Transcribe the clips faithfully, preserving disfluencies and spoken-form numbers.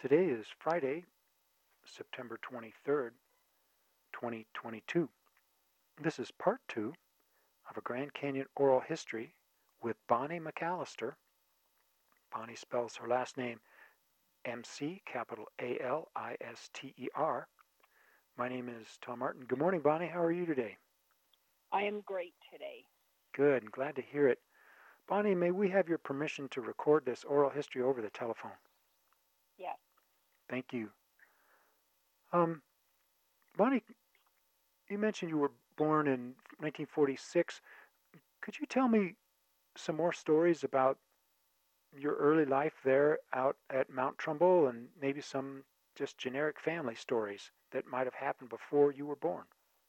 Today is Friday, September twenty-third, twenty twenty-two. This is part two of a Grand Canyon oral history with Bonnie McAllister. Bonnie spells her last name M C, capital A L I S T E R. My name is Tom Martin. Good morning, Bonnie. How are you today? I am great today. Good. I'm glad to hear it. Bonnie, may we have your permission to record this oral history over the telephone? Yes. Thank you. Um, Bonnie, you mentioned you were born in nineteen forty-six. Could you tell me some more stories about your early life there out at Mount Trumbull and maybe some just generic family stories that might have happened before you were born?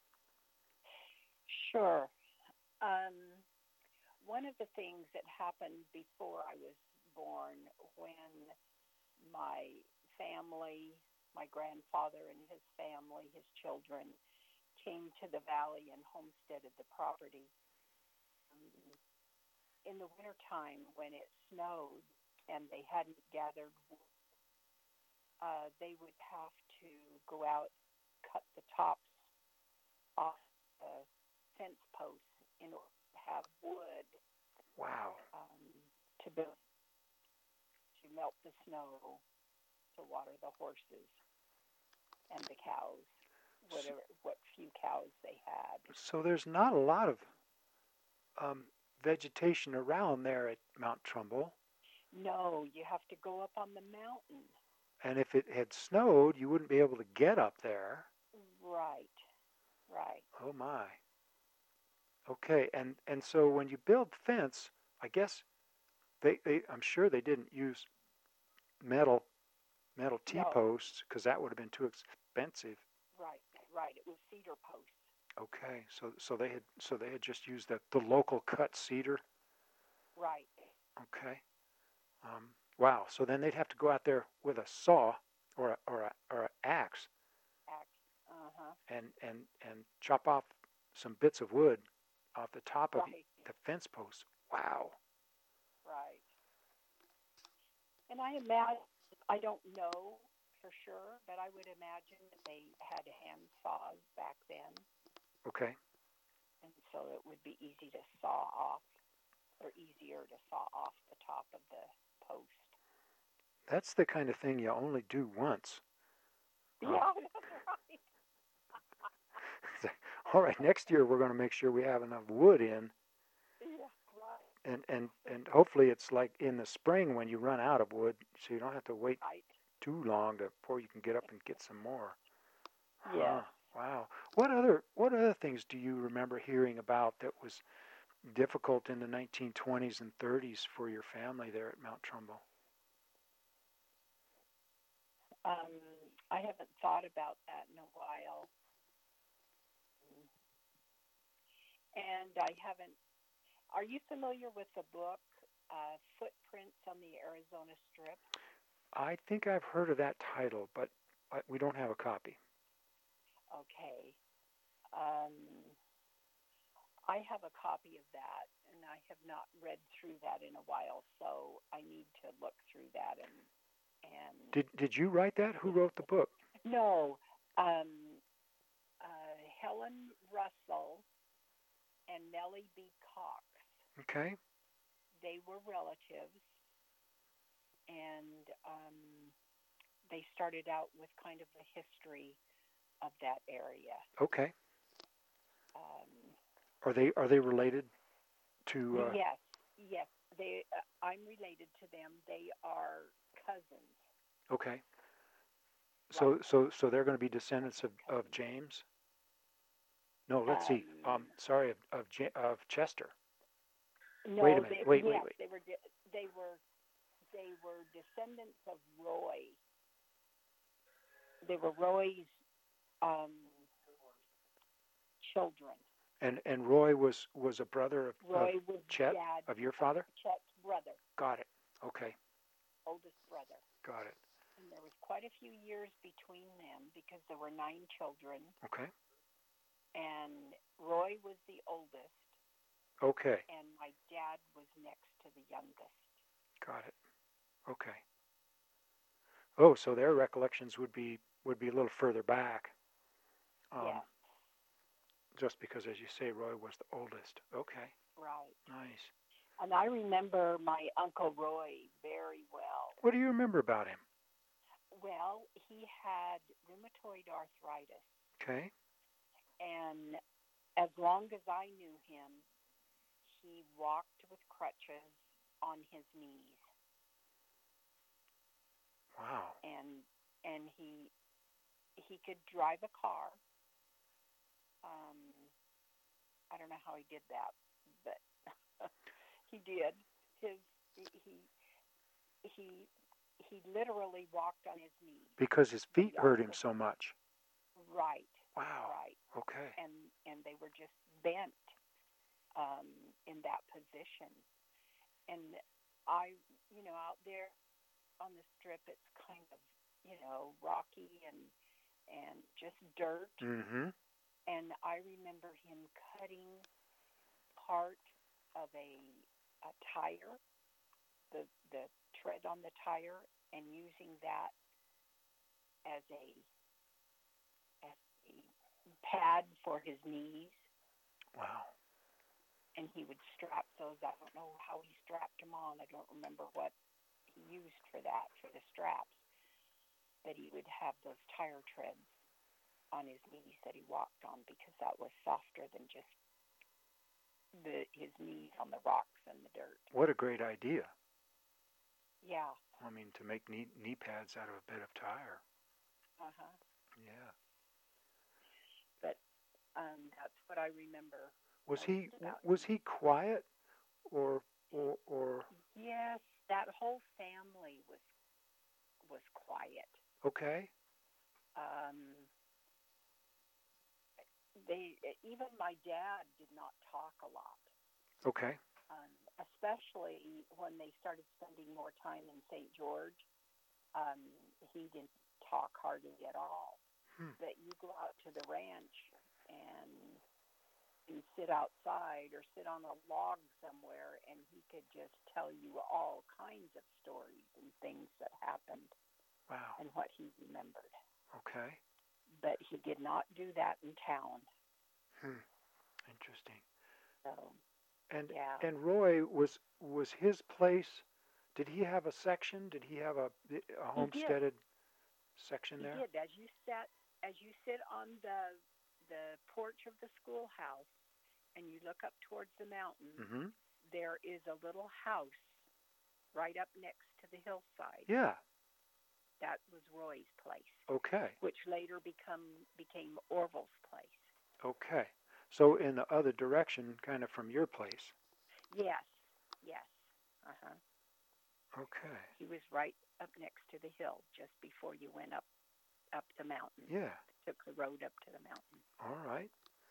Sure. Um, one of the things that happened before I was born, when my family, my grandfather and his family, his children, came to the valley and homesteaded the property. Um, in the wintertime, when it snowed and they hadn't gathered wood, uh, they would have to go out, cut the tops off the fence posts in order to have wood. Wow. Um, to build, to melt the snow, to water the horses and the cows, whatever, what few cows they had. So there's not a lot of um, vegetation around there at Mount Trumbull. No, you have to go up on the mountain. And if it had snowed, you wouldn't be able to get up there. Right, right. Oh my. Okay, and, and so when you build fence, I guess they, they I'm sure they didn't use metal metal T-posts because that would have been too expensive. Right, right. It was cedar posts. Okay, so so they had so they had just used the, the local cut cedar. Right. Okay. Um, wow. So then they'd have to go out there with a saw or a or a or a axe. Axe. Uh-huh. And and and chop off some bits of wood off the top of right. the fence posts. Wow. Right. And I imagine, I don't know for sure, but I would imagine that they had hand saws back then. Okay. And so it would be easy to saw off, or easier to saw off the top of the post. That's the kind of thing you only do once. Yeah, oh. That's right. All right, next year we're going to make sure we have enough wood in. Yeah, right. And, and, and hopefully it's like in the spring when you run out of wood, so you don't have to wait right. too long to, before you can get up and get some more. Yeah. Huh. Wow. What other what other things do you remember hearing about that was difficult in the nineteen twenties and thirties for your family there at Mount Trumbull? Um, I haven't thought about that in a while. And I haven't, are you familiar with the book, uh, Footprints on the Arizona Strip? I think I've heard of that title, but I, we don't have a copy. Okay. Um, I have a copy of that, and I have not read through that in a while, so I need to look through that. And and Did Did you write that? Who wrote the book? No, um, uh, Helen Russell and Nellie B. Cox. Okay. They were relatives, and um, they started out with kind of the history of that area. Okay. Um, are they Are they related to? Uh... Yes, yes. They. Uh, I'm related to them. They are cousins. Okay. So right. so so they're going to be descendants of, of James. No, let's um, see. Um, sorry, of of, of Chester. No, wait a minute. They, wait, yes, wait, wait. They were. They were. They were descendants of Roy. They were Roy's um, children. And and Roy was, was a brother of, Roy of was Chet, dad, of your father? Chet's brother. Got it. Okay. Oldest brother. Got it. And there was quite a few years between them because there were nine children. Okay. And Roy was the oldest. Okay. And my dad was next to the youngest. Got it. Okay. Oh, so their recollections would be would be a little further back. Um, Yes, just because, as you say, Roy was the oldest. Okay, right. nice. And I remember my Uncle Roy very well. What do you remember about him? Well, he had rheumatoid arthritis, Okay. and as long as I knew him, he walked with crutches on his knees, Wow. and and he he could drive a car. Um, I don't know how he did that, but he did. His he he he literally walked on his knees. Because his But feet he hurt him also so much. right, Wow. right, Okay. and and they were just bent um, in that position. And I, you know, out there on the strip, it's kind of, you know, rocky and and just dirt. Mm-hmm. And I remember him cutting part of a a tire, the the tread on the tire, and using that as a as a pad for his knees. Wow. And he would strap those. I don't know how he strapped them on. I don't remember what he used for that, for the straps. But he would have those tire treads on his knees that he walked on because that was softer than just the his knees on the rocks and the dirt. What a great idea. Yeah. I mean, to make knee, knee pads out of a bed of tire. Uh-huh. Yeah. But um, that's what I remember. Was he about was him. he quiet or or or Yes, that whole family was was quiet. okay? Um, they even my dad did not talk a lot, Okay. um, especially when they started spending more time in Saint George. Um, he didn't talk hardly at all. Hmm. But you go out to the ranch and you sit outside or sit on a log somewhere, and he could just tell you all kinds of stories and things that happened. Wow. And what he remembered. Okay. But he did not do that in town. Hmm. Interesting. So, And yeah. and Roy was was his place. Did he have a section? Did he have a a homesteaded section he there? He did. As you sat, as you sit on the the porch of the schoolhouse, and you look up towards the mountain, Mm-hmm. there is a little house right up next to the hillside. Yeah. That was Roy's place. Okay. Which later become became Orville's place. Okay. So in the other direction, kind of from your place. Yes. Yes. Uh-huh. Okay. He was right up next to the hill, just before you went up up the mountain. Yeah. Took the road up to the mountain. All right.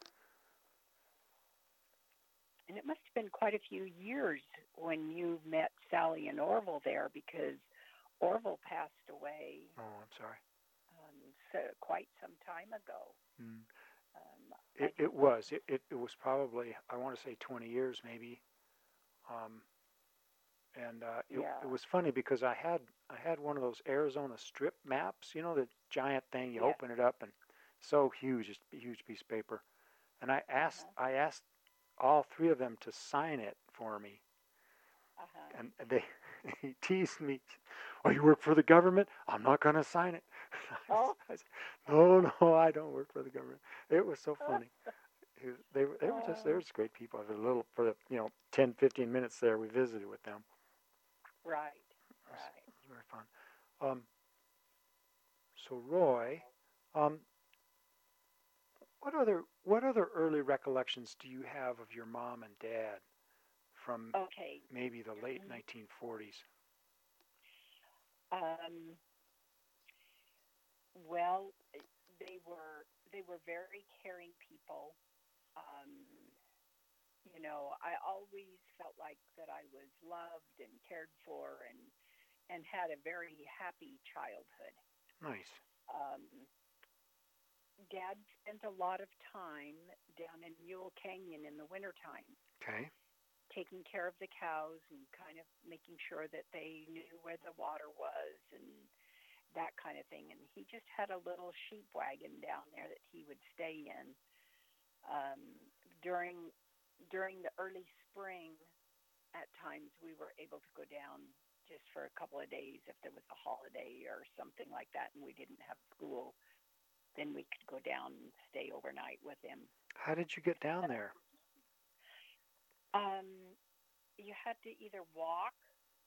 And it must have been quite a few years when you met Sally and Orville there, because Orville passed away. Oh, I'm sorry. Um, so quite some time ago. Mm. Um, It it was it, it it was probably, I want to say twenty years maybe. Um. And uh, it, yeah. it was funny because I had I had one of those Arizona strip maps, you know, the giant thing. You Yes. open it up and so huge, just a huge piece of paper. And I asked Uh-huh. I asked all three of them to sign it for me, Uh-huh. and they he teased me. Oh, you work for the government? I'm not going to sign it. Oh. I said, no, no, I don't work for the government. It was so funny. It was, they were they were just they were just great people. For the little for the you know ten, fifteen minutes there, we visited with them. Right, It was, right. it was very fun. Um, so Roy, um, what other what other early recollections do you have of your mom and dad from Okay. maybe the late nineteen forties? Um, well, they were they were very caring people. Um, you know, I always felt like that I was loved and cared for, and and had a very happy childhood. Nice. Um, Dad spent a lot of time down in Mule Canyon in the wintertime, Okay. taking care of the cows and kind of making sure that they knew where the water was, and that kind of thing. And he just had a little sheep wagon down there that he would stay in. Um, during during the early spring, at times we were able to go down just for a couple of days if there was a holiday or something like that, and we didn't have school. Then we could go down and stay overnight with him. How did you get down there? Um, you had to either walk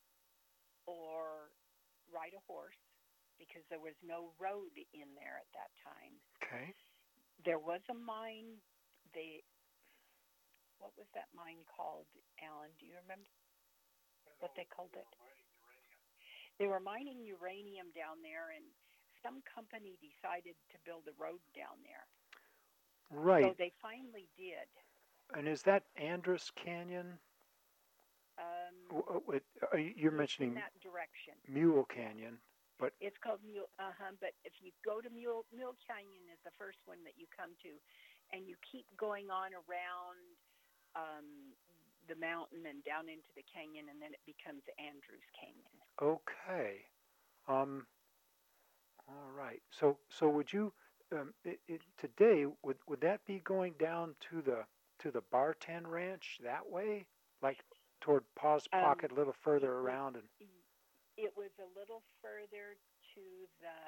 or ride a horse because there was no road in there at that time. Okay. There was a mine. They, what was that mine called, Alan? Do you remember what they called it? They were mining uranium down there, and some company decided to build a road down there. Right. So they finally did. And is that Andrus Canyon? Um, W- uh, You're mentioning in that direction. Mule Canyon, but It's called Mule. Uh huh. But if you go to Mule, Mule Canyon is the first one that you come to, and you keep going on around um, the mountain and down into the canyon, and then it becomes Andrus Canyon. okay. Um, all right. So, so would you um, it, it, today would would that be going down to the to the Barten Ranch that way, like toward Paws Um, Pocket, a little further it was, around? And it was a little further to the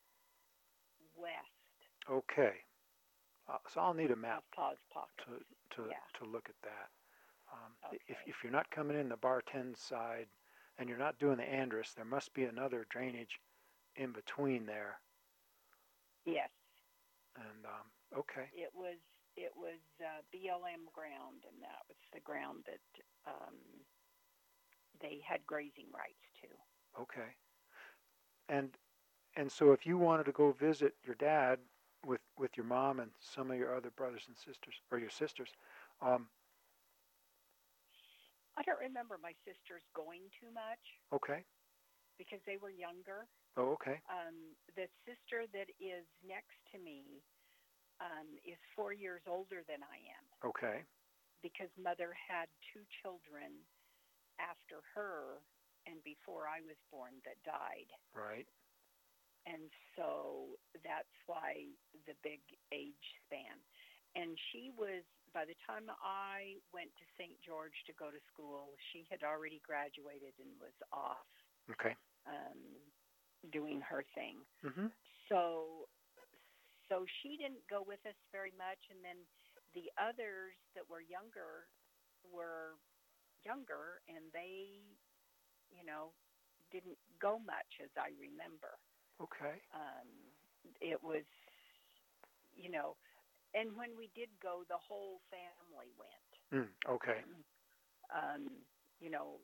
west okay. Uh, so I'll need a map of Paws Pocket. to to Yeah. to look at that. Um, Okay. If if you're not coming in the Barten side, and you're not doing the Andrus, there must be another drainage in between there. Yes, And um, okay, it was. It was uh, B L M ground, and that was the ground that um, they had grazing rights to. okay. And and so if you wanted to go visit your dad with with your mom and some of your other brothers and sisters, or your sisters, um, I don't remember my sisters going too much okay. because they were younger. Oh, okay. Um, the sister that is next to me um, is four years older than I am Okay. because mother had two children after her and before I was born that died. Right. And so that's why the big age span. And she was, by the time I went to Saint George to go to school, she had already graduated and was off Okay. um, doing her thing. Mhm. So, so she didn't go with us very much. And then the others that were younger were younger, and they, you know, didn't go much as I remember. Okay. Um, it was, you know, and when we did go, the whole family went. Mm, okay. Um, you know,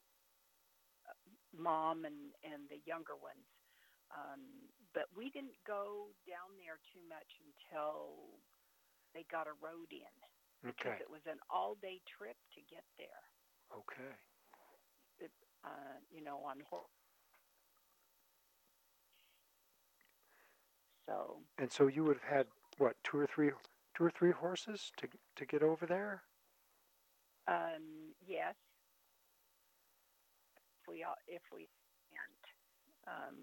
mom and, and the younger ones. Um, but we didn't go down there too much until they got a road in. Because Okay. it was an all-day trip to get there. Okay. It, uh, you know, on horse. So. And so you would have had what, two or three, two or three horses to to get over there? Um, yes. If we if we can't. Um,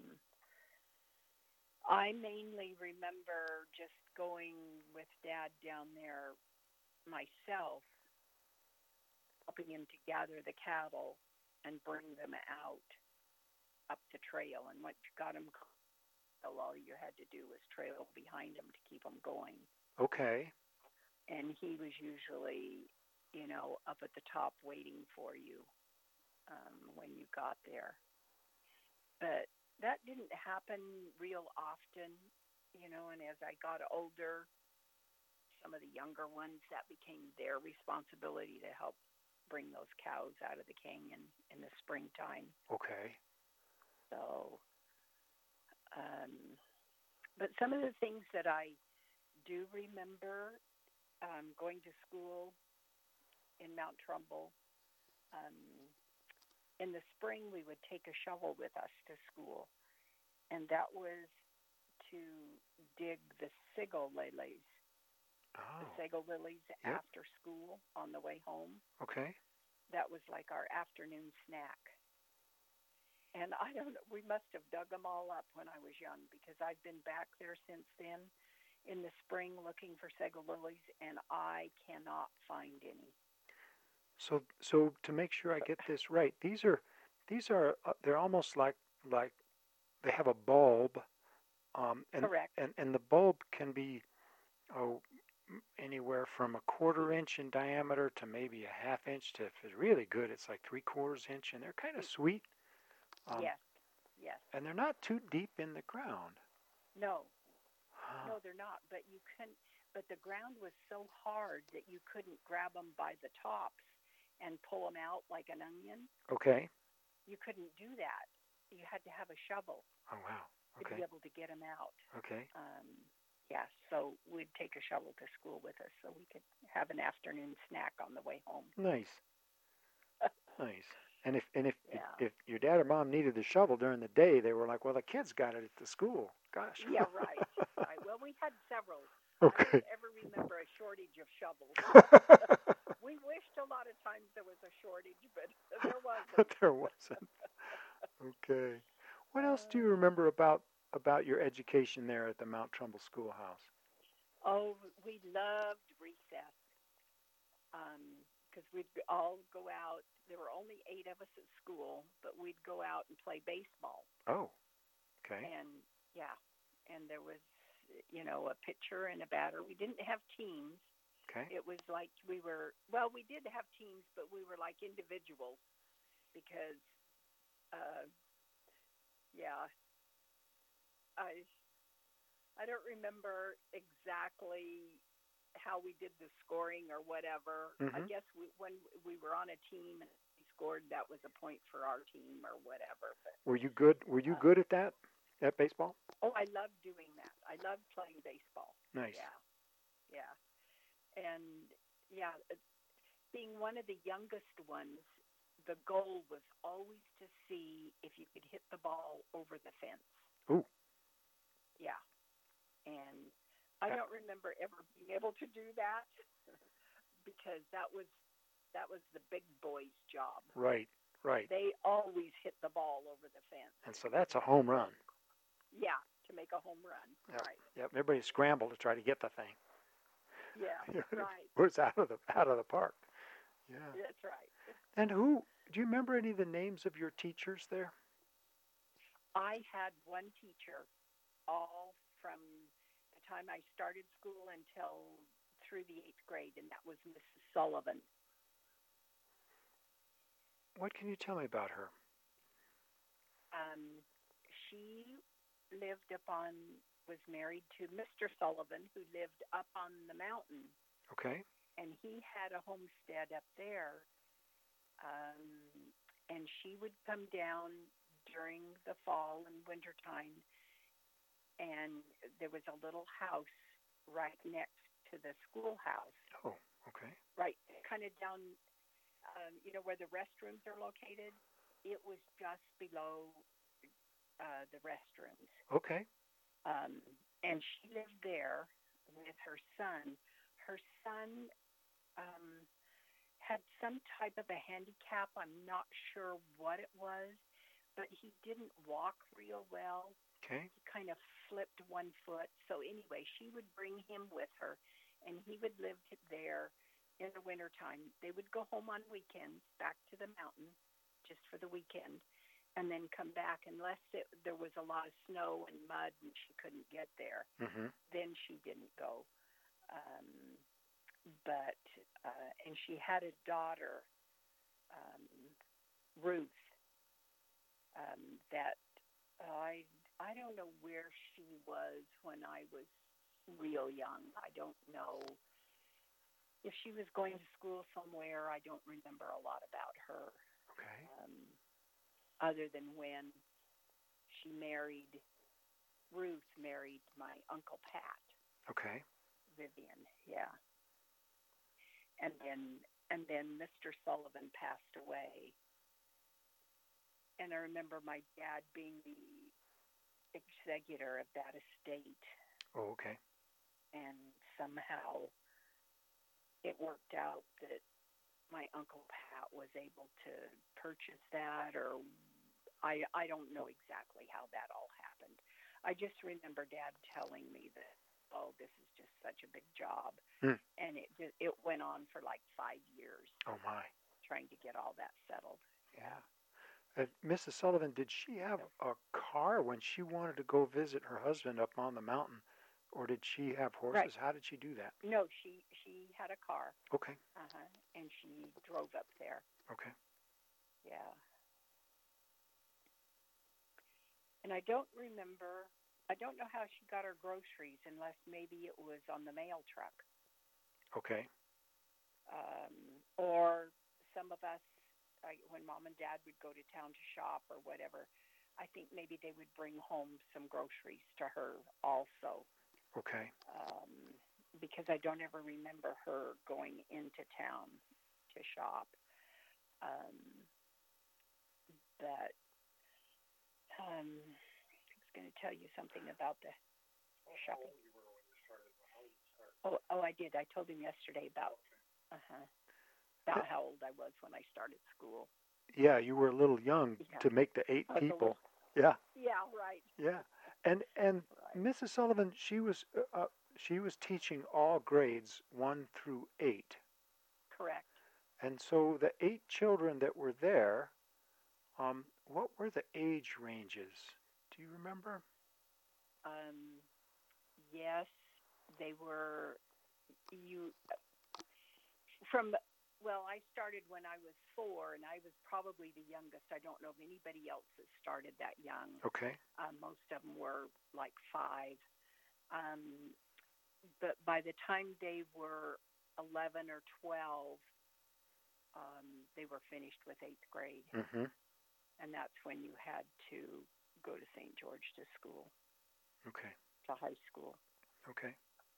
I mainly remember just going with Dad down there myself, helping him to gather the cattle and bring them out up the trail. And once you got them, all you had to do was trail behind them to keep them going. Okay. And he was usually, you know, up at the top waiting for you um, when you got there. But that didn't happen real often, you know, and as I got older, some of the younger ones, that became their responsibility to help bring those cows out of the canyon in the springtime. Okay. So, um, but some of the things that I do remember um, going to school in Mount Trumbull, um, in the spring we would take a shovel with us to school, and that was to dig the sigil lilies, Oh. the sigil lilies Yep. after school on the way home. Okay. That was like our afternoon snack. And I don't know, we must have dug them all up when I was young because I've been back there since then in the spring looking for sago lilies, and I cannot find any. So, so to make sure I get this right, these are, these are, uh, they're almost like, like they have a bulb, um, and, Correct. and, and the bulb can be, oh, m- anywhere from a quarter inch in diameter to maybe a half inch to, if it's really good, it's like three quarters inch, and they're kind of sweet. Um, Yes, yes. and they're not too deep in the ground. No, Huh. no, they're not. But you couldn't. But the ground was so hard that you couldn't grab them by the tops and pull them out like an onion. Okay. You couldn't do that. You had to have a shovel Oh, wow. to Okay. be able to get them out. Okay. Um, yeah, so we'd take a shovel to school with us so we could have an afternoon snack on the way home. Nice. Nice. And if and if, Yeah. if if your dad or mom needed the shovel during the day, they were like, "Well, the kids got it at the school." Gosh. Yeah, right, right. Well, we had several. Okay. I don't ever remember a shortage of shovels. We wished a lot of times there was a shortage, but there wasn't. But there wasn't. Okay. What else do you remember about about your education there at the Mount Trumbull Schoolhouse? Oh, we loved recess because we'd all go out. There were only eight of us at school, but we'd go out and play baseball. Oh. Okay. And, yeah, and there was, you know, a pitcher and a batter. We didn't have teams. Okay. It was like we were, well, we did have teams, but we were like individuals because, uh, yeah, I I don't remember exactly how we did the scoring or whatever. I Mhm. guess we, when we were on a team and we scored, that was a point for our team or whatever. But Were you good? Were you uh, good at that? At baseball? oh, I loved doing that. I loved playing baseball. Nice. Yeah, yeah, and yeah, it- being one of the youngest ones, the goal was always to see if you could hit the ball over the fence. Ooh. Yeah, and I don't remember ever being able to do that because that was that was the big boys' job. Right. Right. They always hit the ball over the fence. And so that's a home run. Yeah, to make a home run. Yep. Right. Yep. Everybody scrambled to try to get the thing. Yeah, right. It was out of the out of the park. Yeah. That's right. And who? Do you remember any of the names of your teachers there? I had one teacher all from the time I started school until through the eighth grade, and that was Missus Sullivan. What can you tell me about her? Um, she lived up on, was married to Mister Sullivan, who lived up on the mountain, Okay. and he had a homestead up there. Um, and she would come down during the fall and winter time, and there was a little house right next to the schoolhouse, Oh, okay. right kind of down, um, you know, where the restrooms are located. It was just below uh, the restrooms. Okay. Um, and she lived there with her son. Her son um, had some type of a handicap. I'm not sure what it was, but he didn't walk real well. Okay. He kind of flipped one foot. So anyway, she would bring him with her, and he would live there in the wintertime. They would go home on weekends back to the mountain just for the weekend, and then come back unless it, there was a lot of snow and mud and she couldn't get there. Mm-hmm. Then she didn't go. Um, but uh, and she had a daughter, um, Ruth, um, that uh, I I don't know where she was when I was real young. I don't know if she was going to school somewhere. I don't remember a lot about her. Okay. Um, other than when she married, Ruth married my Uncle Pat, Okay. Vivian, yeah. And then and then Mister Sullivan passed away. And I remember my dad being the executor of that estate. Oh, okay. And somehow it worked out that my Uncle Pat was able to purchase that, or I I don't know exactly how that all happened. I just remember Dad telling me that, oh, this is just such a big job, Hmm. and it ju- it went on for like five years Oh my. trying to get all that settled. Yeah. Uh, Missus Sullivan, did she have So a car when she wanted to go visit her husband up on the mountain, or did she have right, horses? How did she do that? no, she she had a car, Okay. uh huh, and she drove up there. Okay. Yeah, and I don't remember. I don't know how she got her groceries unless maybe it was on the mail truck. Okay. Um, or some of us, like when Mom and Dad would go to town to shop or whatever, I think maybe they would bring home some groceries to her also, Okay. um, because I don't ever remember her going into town to shop. Um, but um, I was going to tell you something about the shopping. Oh, oh, I did. I told him yesterday about uh-huh, about how old I was when I started school. Yeah, you were a little young Yeah. to make the eight I was a people. little, Yeah. yeah, right, Yeah. And and right. Missus Sullivan, she was uh, uh, she was teaching all grades one through eight. Correct. And so the eight children that were there, um, what were the age ranges? Do you remember? Um, yes, they were. You from well, I started when I was four, and I was probably the youngest. I don't know of anybody else that started that young. Okay. Um, most of them were like five. Um, but by the time they were eleven or twelve, um, they were finished with eighth grade, Mm-hmm. and that's when you had to go to Saint George to school, Okay. to high school. Okay.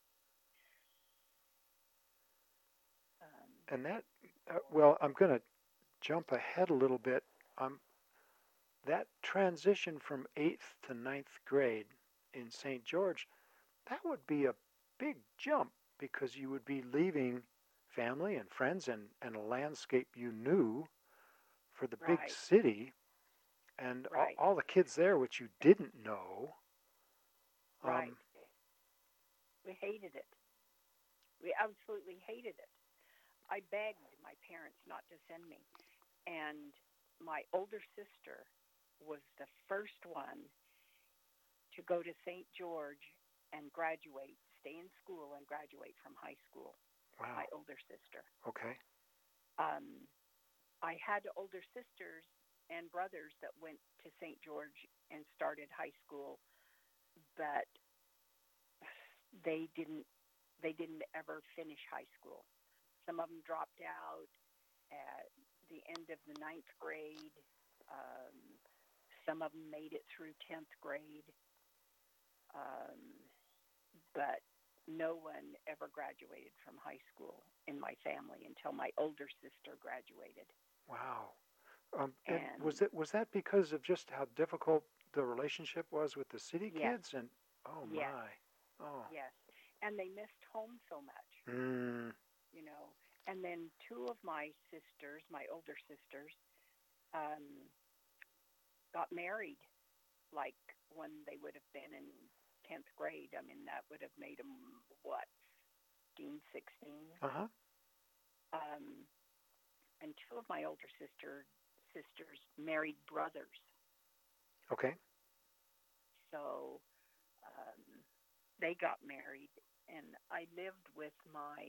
Um, And that, uh, well, I'm going to jump ahead a little bit. Um, that transition from eighth to ninth grade in Saint George, that would be a big jump because you would be leaving family and friends and, and a landscape you knew for the big right, city and all, right, all the kids there which you didn't know. right. Um, We hated it. We absolutely hated it. I begged my parents not to send me. And my older sister was the first one to go to Saint George and graduate, stay in school and graduate from high school. wow. My older sister. Okay. Um, I had older sisters and brothers that went to Saint George and started high school, but they didn't. They didn't ever finish high school. Some of them dropped out at the end of the ninth grade. Um, some of them made it through tenth grade. Um, but no one ever graduated from high school in my family until my older sister graduated. Wow. Um, and And was it was that because of just how difficult the relationship was with the city yes, kids? And oh yes, my, oh, yes. And they missed home so much, mm, you know. And then two of my sisters, my older sisters, um, got married like when they would have been in tenth grade. I mean, that would have made them, what, fifteen, sixteen? uh huh, Um, and two of my older sister sisters married brothers. okay, So um, they got married, and I lived with my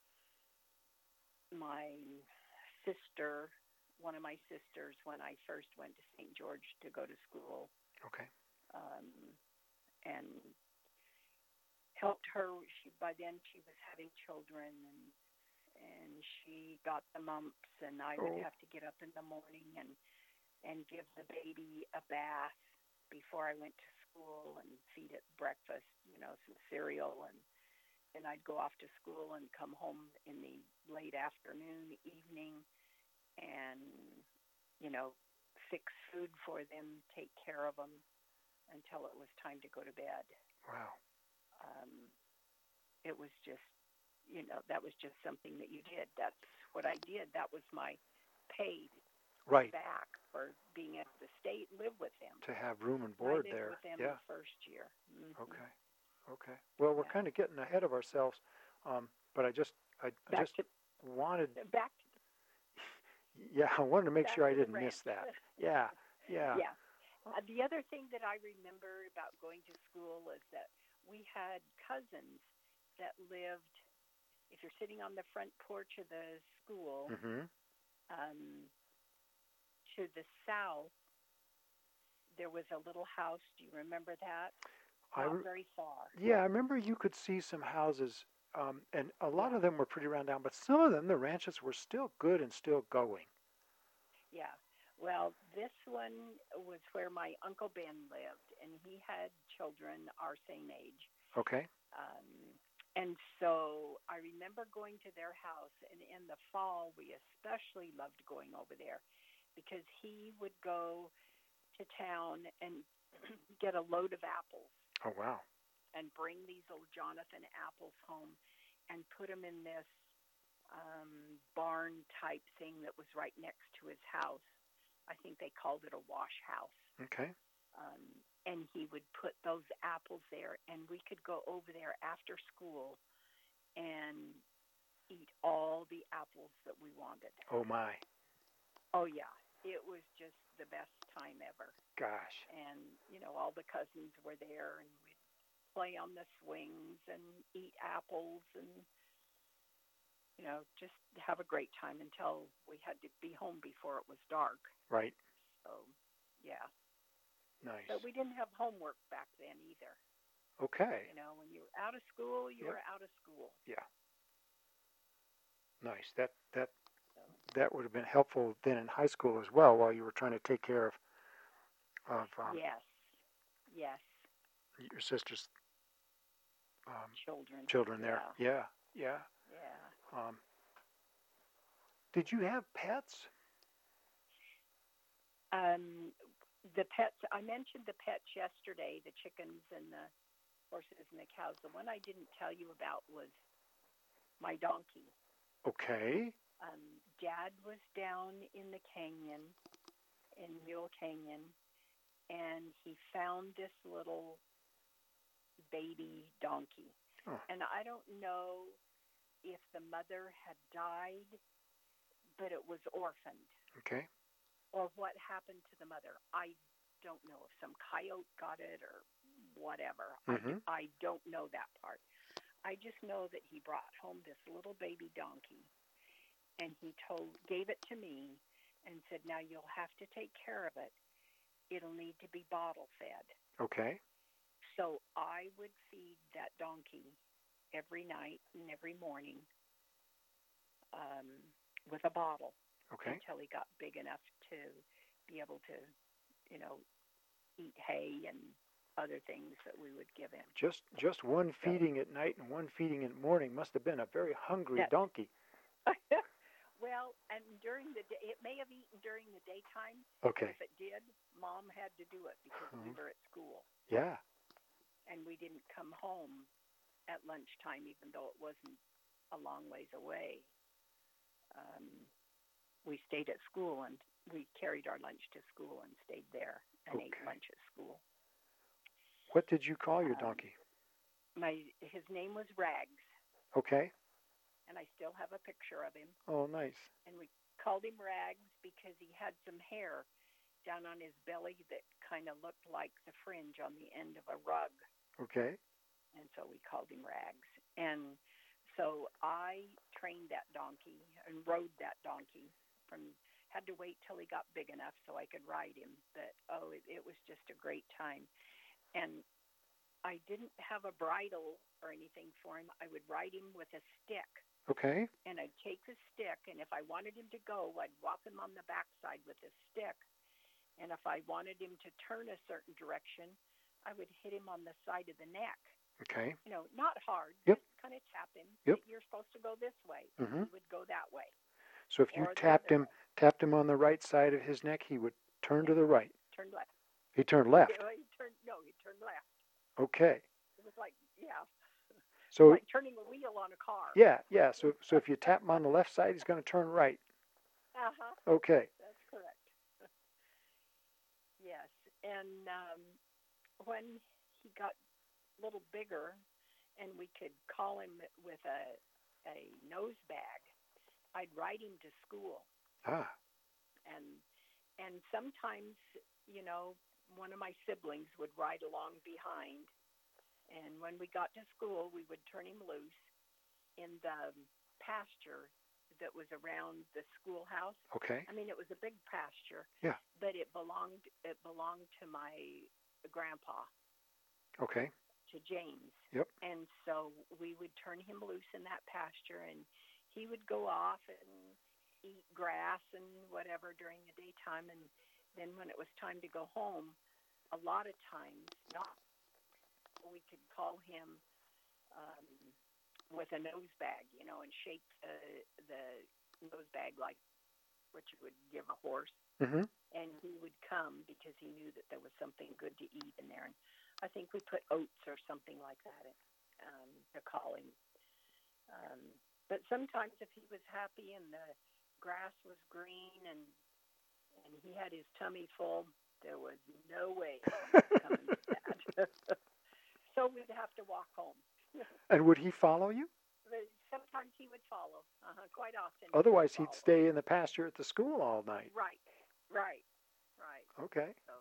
my sister, one of my sisters, when I first went to Saint George to go to school, okay, um, and helped her. She by then she was having children, and and she got the mumps, and I would oh, have to get up in the morning and and give the baby a bath before I went to school and feed it breakfast, you know, some cereal, and then I'd go off to school and come home in the late afternoon, evening, and, you know, fix food for them, take care of them until it was time to go to bed. wow, Um, it was just, you know, that was just something that you did. That's what I did. That was my pay Right. back for being able to stay live with them. To have room and And I board lived there. with them Yeah. the first year. hmm Okay. Okay. Well, we're Yeah. kind of getting ahead of ourselves, um, but I just I, I Back just to wanted, back yeah, I wanted to make back sure I to the didn't miss ranch. that. Yeah. Yeah. Yeah. Uh, the other thing that I remember about going to school is that we had cousins that lived. If you're sitting on the front porch of the school, Mm-hmm. um, to the south, there was a little house. Do you remember that? I Not re- very far. yeah, I remember you could see some houses, um, and a lot Yeah. of them were pretty run down, but some of them, the ranches were still good and still going. Yeah. Well, this one was where my Uncle Ben lived, and he had children our same age. Okay. Um, and so I remember going to their house, and in the fall, we especially loved going over there because he would go to town and get a load of apples Oh, wow. and bring these old Jonathan apples home and put them in this um, barn type thing that was right next to his house. I think they called it a wash house. Okay. Um, and he would put those apples there, and we could go over there after school and eat all the apples that we wanted. Oh, my. Oh, yeah. It was just the best time ever. Gosh. And, you know, all the cousins were there, and we'd play on the swings and eat apples and, you know, just have a great time until we had to be home before it was dark. Right. So, yeah. Nice. But we didn't have homework back then either. Okay. You know, when you were out of school, you Yep. were out of school. Yeah. Nice. That that So, that would have been helpful then in high school as well, while you were trying to take care of of um, yes. Yes. your sister's um, Children. children there. Yeah. Yeah. Yeah. Um, did you have pets? Um, the pets, I mentioned the pets yesterday, the chickens and the horses and the cows. The one I didn't tell you about was my donkey. Okay. Um, Dad was down in the canyon, in Mule Canyon, and he found this little baby donkey. Oh. And I don't know if the mother had died, but it was orphaned, Okay. or what happened to the mother. I don't know if some coyote got it or whatever. Mhm. I, I don't know that part. I just know that he brought home this little baby donkey, and he told, gave it to me and said, now you'll have to take care of it. It'll need to be bottle fed. Okay. So I would feed that donkey every night and every morning um, with a bottle Okay. until he got big enough to be able to, you know, eat hay and other things that we would give him. Just just one So- feeding at night and one feeding in the morning must have been a very hungry That- donkey. Well, and during the day, it may have eaten during the daytime. Okay. If it did, Mom had to do it because we Mhm. were at school. Yeah. And we didn't come home at lunchtime, even though it wasn't a long ways away. Um, we stayed at school, and we carried our lunch to school and stayed there and ate Okay. lunch at school. What did you call your Um, donkey? My his name was Rags, Okay. and I still have a picture of him. Oh, nice. And we called him Rags because he had some hair down on his belly that kind of looked like the fringe on the end of a rug. Okay. And so we called him Rags. And so I trained that donkey and rode that donkey from, had to wait till he got big enough so I could ride him. But, oh, it, it was just a great time. And I didn't have a bridle or anything for him. I would ride him with a stick. Okay. And I'd take the stick, and if I wanted him to go, I'd walk him on the backside with the stick. And if I wanted him to turn a certain direction, I would hit him on the side of the neck. Okay. You know, not hard, Yep. just kind of tap him. Yep. You're supposed to go this way. Mhm. He would go that way. So if you Or the tapped other him way. tapped him on the right side of his neck, he would turn to the right. Turn left. He turned left. Yeah, he turned, no, he turned left. Okay. It was like, yeah, So like turning a wheel on a car. yeah, yeah. So so if you tap him on the left side, he's going to turn right. Uh-huh. Okay. That's correct. and um, when he got a little bigger, and we could call him with a a nose bag, I'd ride him to school, Ah. and and sometimes, you know, one of my siblings would ride along behind, and when we got to school, we would turn him loose in the pasture that was around the schoolhouse. Okay. I mean, it was a big pasture. Yeah. But it belonged it belonged to my grandpa, Okay. to James. Yep. And so we would turn him loose in that pasture, and he would go off and eat grass and whatever during the daytime. And then when it was time to go home, a lot of times, not we could call him um, with a nose bag, you know, and shake the, the nose bag like what you would give a horse. Mm-hmm. And he would come because he knew that there was something good to eat in there. And I think we put oats or something like that in, um, to call him. Um, but sometimes if he was happy and the grass was green and and he had his tummy full, there was no way he was coming to that. So we'd have to walk home. And would he follow you? But sometimes he would follow, uh-huh, quite often. Otherwise, he he'd stay in the pasture at the school all night. Right, right, right. Okay. So,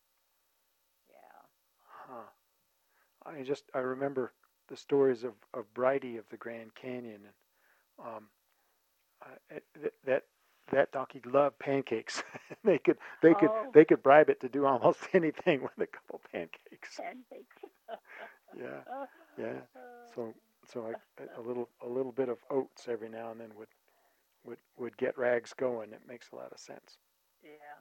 yeah. Huh. I just I remember the stories of of Bridie of the Grand Canyon, and um, I, th- that that donkey loved pancakes. they could they could Oh. they could bribe it to do almost anything with a couple pancakes. Pancakes. Yeah, yeah. So so I, a little a little bit of oats every now and then would would would get Rags going. It makes a lot of sense. Yeah.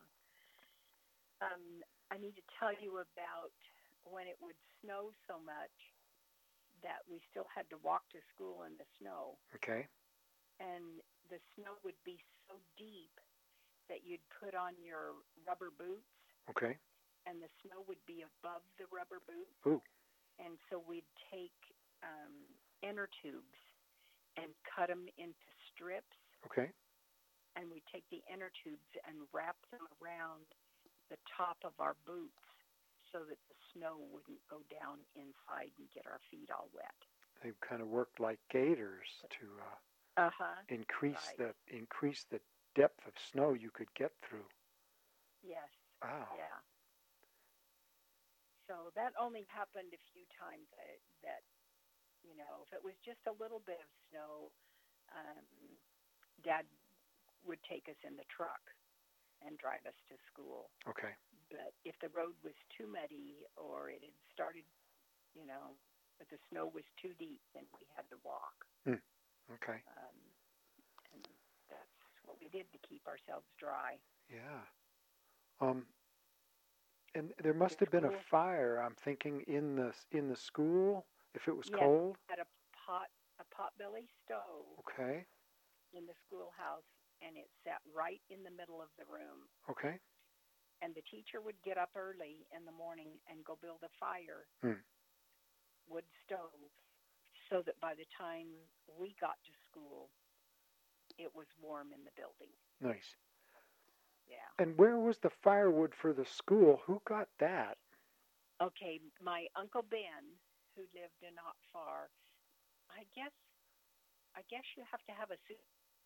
Um, I need to tell you about when it would snow so much that we still had to walk to school in the snow. Okay. And the snow would be so deep that you'd put on your rubber boots, Okay. and the snow would be above the rubber boots. Ooh. And so we'd take um, inner tubes and cut them into strips, Okay. and we'd take the inner tubes and wrap them around the top of our boots so that the snow wouldn't go down inside and get our feet all wet. They kind of worked like gaiters to uh, Uh-huh. increase Right. the increase the depth of snow you could get through. Yes. Wow. Yeah. So that only happened a few times that, that, you know, if it was just a little bit of snow, um, Dad would take us in the truck and drive us to school. Okay. But if the road was too muddy or it had started, you know, but the snow was too deep, then we had to walk. Hmm. Okay. Um, and that's what we did to keep ourselves dry. Yeah. Um. And there must have been a fire. I'm thinking in the in the school if it was Yes, cold. we had a pot a potbelly stove Okay. in the schoolhouse, and it sat right in the middle of the room. Okay. And the teacher would get up early in the morning and go build a fire, Hmm. wood stove, so that by the time we got to school, it was warm in the building. Nice. Yeah. And where was the firewood for the school? Who got that? Okay, my Uncle Ben, who lived not far, I guess, I guess you have to have a suit,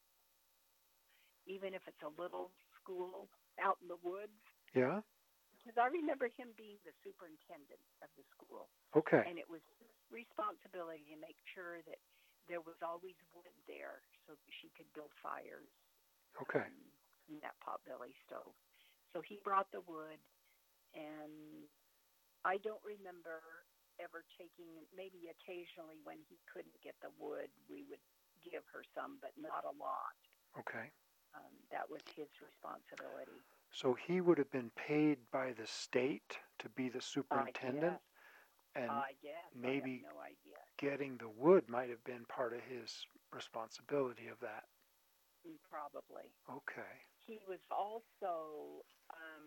even if it's a little school out in the woods. Yeah. Because I remember him being the superintendent of the school. Okay. And it was his responsibility to make sure that there was always wood there so that she could build fires. Okay. Um, in that potbelly stove. So he brought the wood, and I don't remember ever taking, maybe occasionally when he couldn't get the wood, we would give her some, but not a lot. Okay. Um, that was his responsibility. So he would have been paid by the state to be the superintendent, I guess. and I guess. maybe I have no idea. getting the wood might have been part of his responsibility of that. Probably. Okay. He was also um,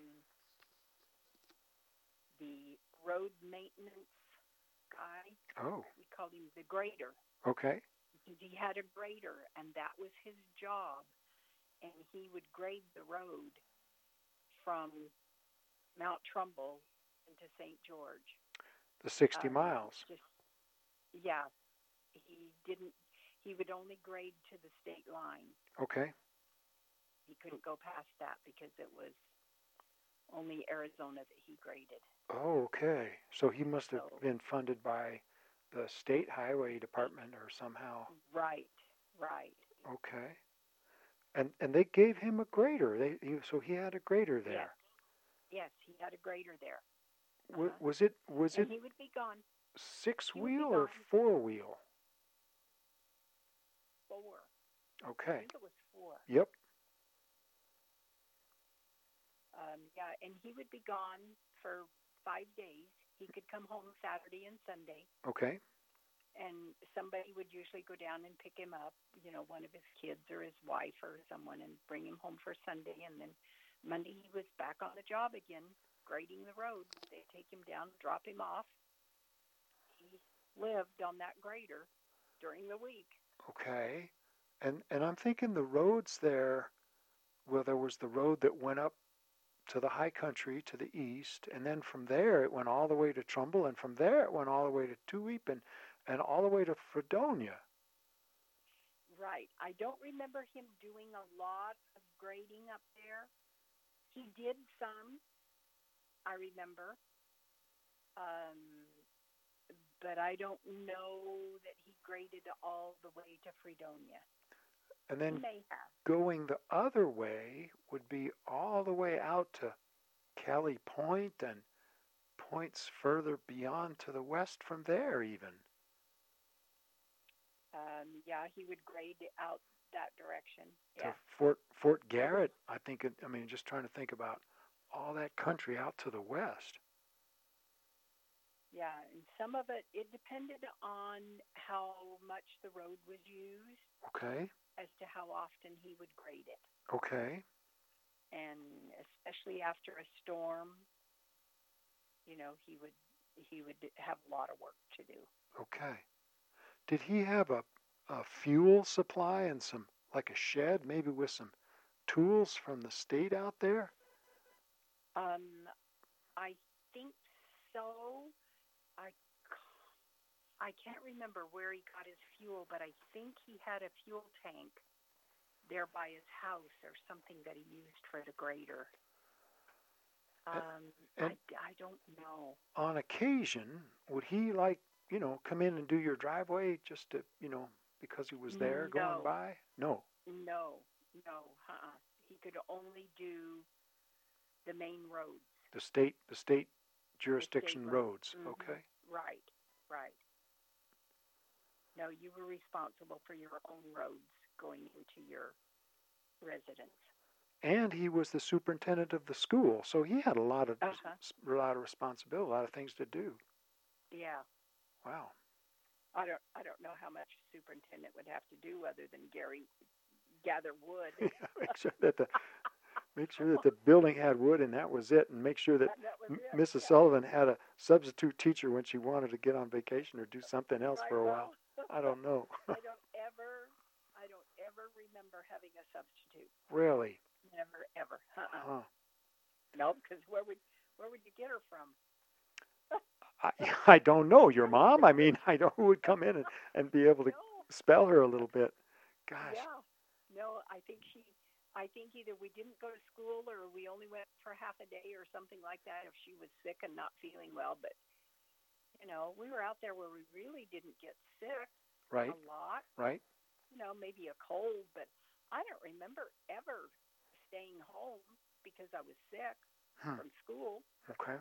the road maintenance guy. Oh. We called him the grader. Okay. He had a grader, and that was his job. And he would grade the road from Mount Trumbull into Saint George. The sixty Um, miles. just yeah, he didn't. He would only grade to the state line. Okay. He couldn't go past that because it was only Arizona that he graded. Oh, okay. So he must have So been funded by the state highway department or somehow. right, right. Okay. And and they gave him a grader. They he, so he had a grader Yes, there. yes, he had a grader there. W- Uh-huh. was it was And it he would be gone. six He would be wheel or gone four wheel? four. I Okay. think it was four. Yep. Um, yeah, and he would be gone for five days. He could come home Saturday and Sunday, Okay. and somebody would usually go down and pick him up, you know, one of his kids or his wife or someone, and bring him home for Sunday. And then Monday he was back on the job again, grading the road. They'd take him down, drop him off. He lived on that grader during the week. Okay. And and I'm thinking the roads there, well, there was the road that went up to the high country to the east, and then from there it went all the way to Trumbull, and from there it went all the way to Tuip, and, and all the way to Fredonia. Right. I don't remember him doing a lot of grading up there. He did some, I remember. Um, but I don't know that he graded all the way to Fredonia. And He then may have. going the other way would be all the way out to Kelly Point and points further beyond to the west from there even. Um, yeah, he would grade out that direction. To Yeah. Fort Fort Garrett, I think, it, I mean, just trying to think about all that country out to the west. Yeah, and some of it, it depended on how much the road was used Okay, as to how often he would grade it. okay, And especially after a storm, you know, he would he would have a lot of work to do. okay. Did he have a, a fuel supply and some, like a shed, maybe with some tools from the state out there? Um, I think so. I, I can't remember where he got his fuel, but I think he had a fuel tank there by his house or something that he used for the grader. Um, and I, I don't know. On occasion, would he, like, you know, come in and do your driveway just to, you know, because he was there No. going by? No. No, no, uh-uh. He could only do the main roads. The state, the state jurisdiction roads. roads. Mhm. Okay. Right, right. No, you were responsible for your own roads going into your residence. And he was the superintendent of the school, so he had a lot of Uh-huh. a lot of responsibility, a lot of things to do. Yeah. Wow. I don't I don't know how much a superintendent would have to do other than Gary gather wood. Yeah, make sure that the make sure that the building had wood, and that was it, and make sure that that was M- it. Missus Yeah. Sullivan had a substitute teacher when she wanted to get on vacation or do something else Right, for a well, while. I don't know. I don't ever I don't ever remember having a substitute. Really? Never ever. Uh-uh. Huh. No, because where would where would you get her from? I, I don't know. Your mom? I mean, I don't who would come in and, and be able to No. spell her a little bit. Gosh. Yeah. No, I think she I think either we didn't go to school or we only went for half a day or something like that if she was sick and not feeling well. But, you know, we were out there where we really didn't get sick Right, a lot. right. You know, maybe a cold, but I don't remember ever staying home because I was sick Hmm. from school. Okay.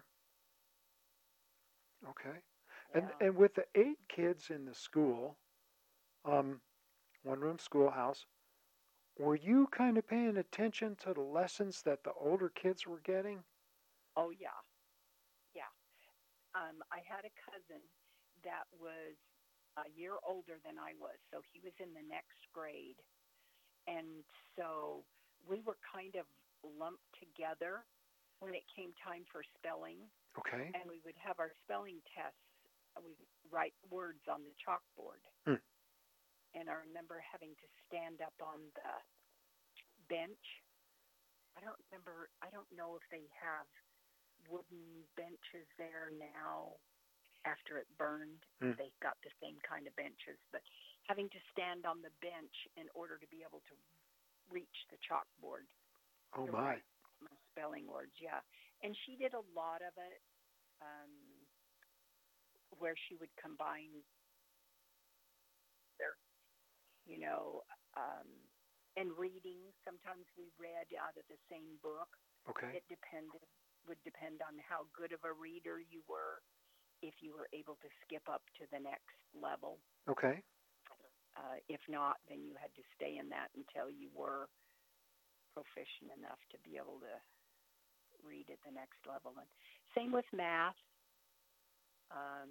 Okay. And Yeah. and with the eight kids in the school, um, one room schoolhouse, were you kind of paying attention to the lessons that the older kids were getting? Oh, yeah. Yeah. Um, I had a cousin that was a year older than I was, so he was in the next grade. And so we were kind of lumped together when it came time for spelling, Okay. and we would have our spelling tests. We would write words on the chalkboard. Hmm. And I remember having to stand up on the bench. I don't remember, I don't know if they have wooden benches there now after it burned. Mm. They got the same kind of benches, but having to stand on the bench in order to be able to reach the chalkboard Oh, to my. write my spelling words, yeah. And she did a lot of it um, where she would combine their, you know, um, and reading. Sometimes we read out of the same book. Okay. It depended would depend on how good of a reader you were, if you were able to skip up to the next level. Okay. Uh, if not, then you had to stay in that until you were proficient enough to be able to read at the next level. And same with math, um,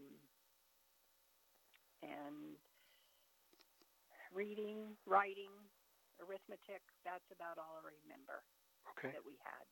and reading, writing, arithmetic. That's about all I remember Okay. that we had.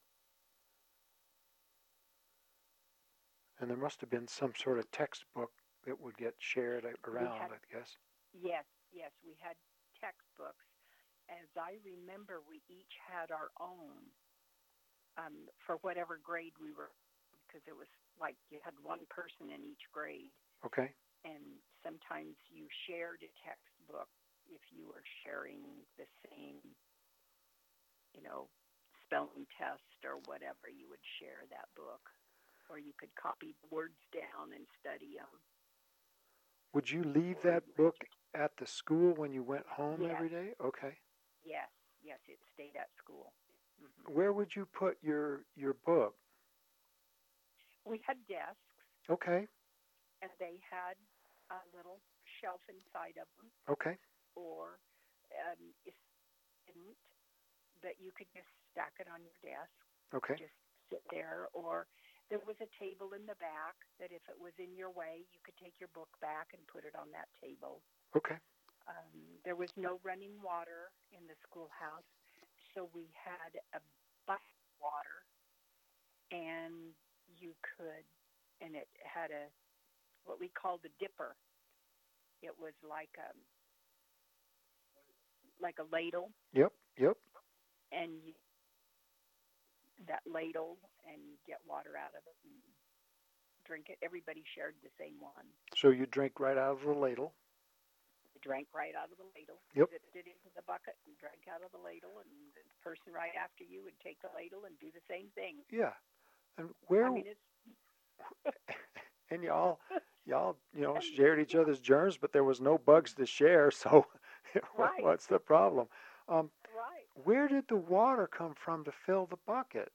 And there must have been some sort of textbook that would get shared around, had, I guess. Yes, yes, we had textbooks. As I remember, we each had our own um, for whatever grade we were, because it was like you had one person in each grade. Okay. And sometimes you shared a textbook if you were sharing the same, you know, spelling test or whatever. You would share that book, or you could copy the words down and study them. Would you leave that book at the school when you went home Yes. every day? Okay. Yes, yes, it stayed at school. Mm-hmm. Where would you put your your book? We had desks. Okay. And they had a little shelf inside of them. Okay. Or um, if it didn't, that you could just stack it on your desk. Okay. Just sit there. Or there was a table in the back that if it was in your way, you could take your book back and put it on that table. Okay. Um, there was no running water in the schoolhouse, so we had a bucket of water, and you could, and it had a, what we called a dipper. It was like a, like a ladle. Yep, yep. And you, that ladle, and get water out of it and drink it. Everybody shared the same one. So you drink right out of the ladle? You drank right out of the ladle. Yep. Dipped it into the bucket and drank out of the ladle, and the person right after you would take the ladle and do the same thing. Yeah. And where... I mean, it's... and y'all, y'all, you know, shared each other's germs, but there was no bugs to share, so Right. What's the problem? Um, Right. Where did the water come from to fill the bucket?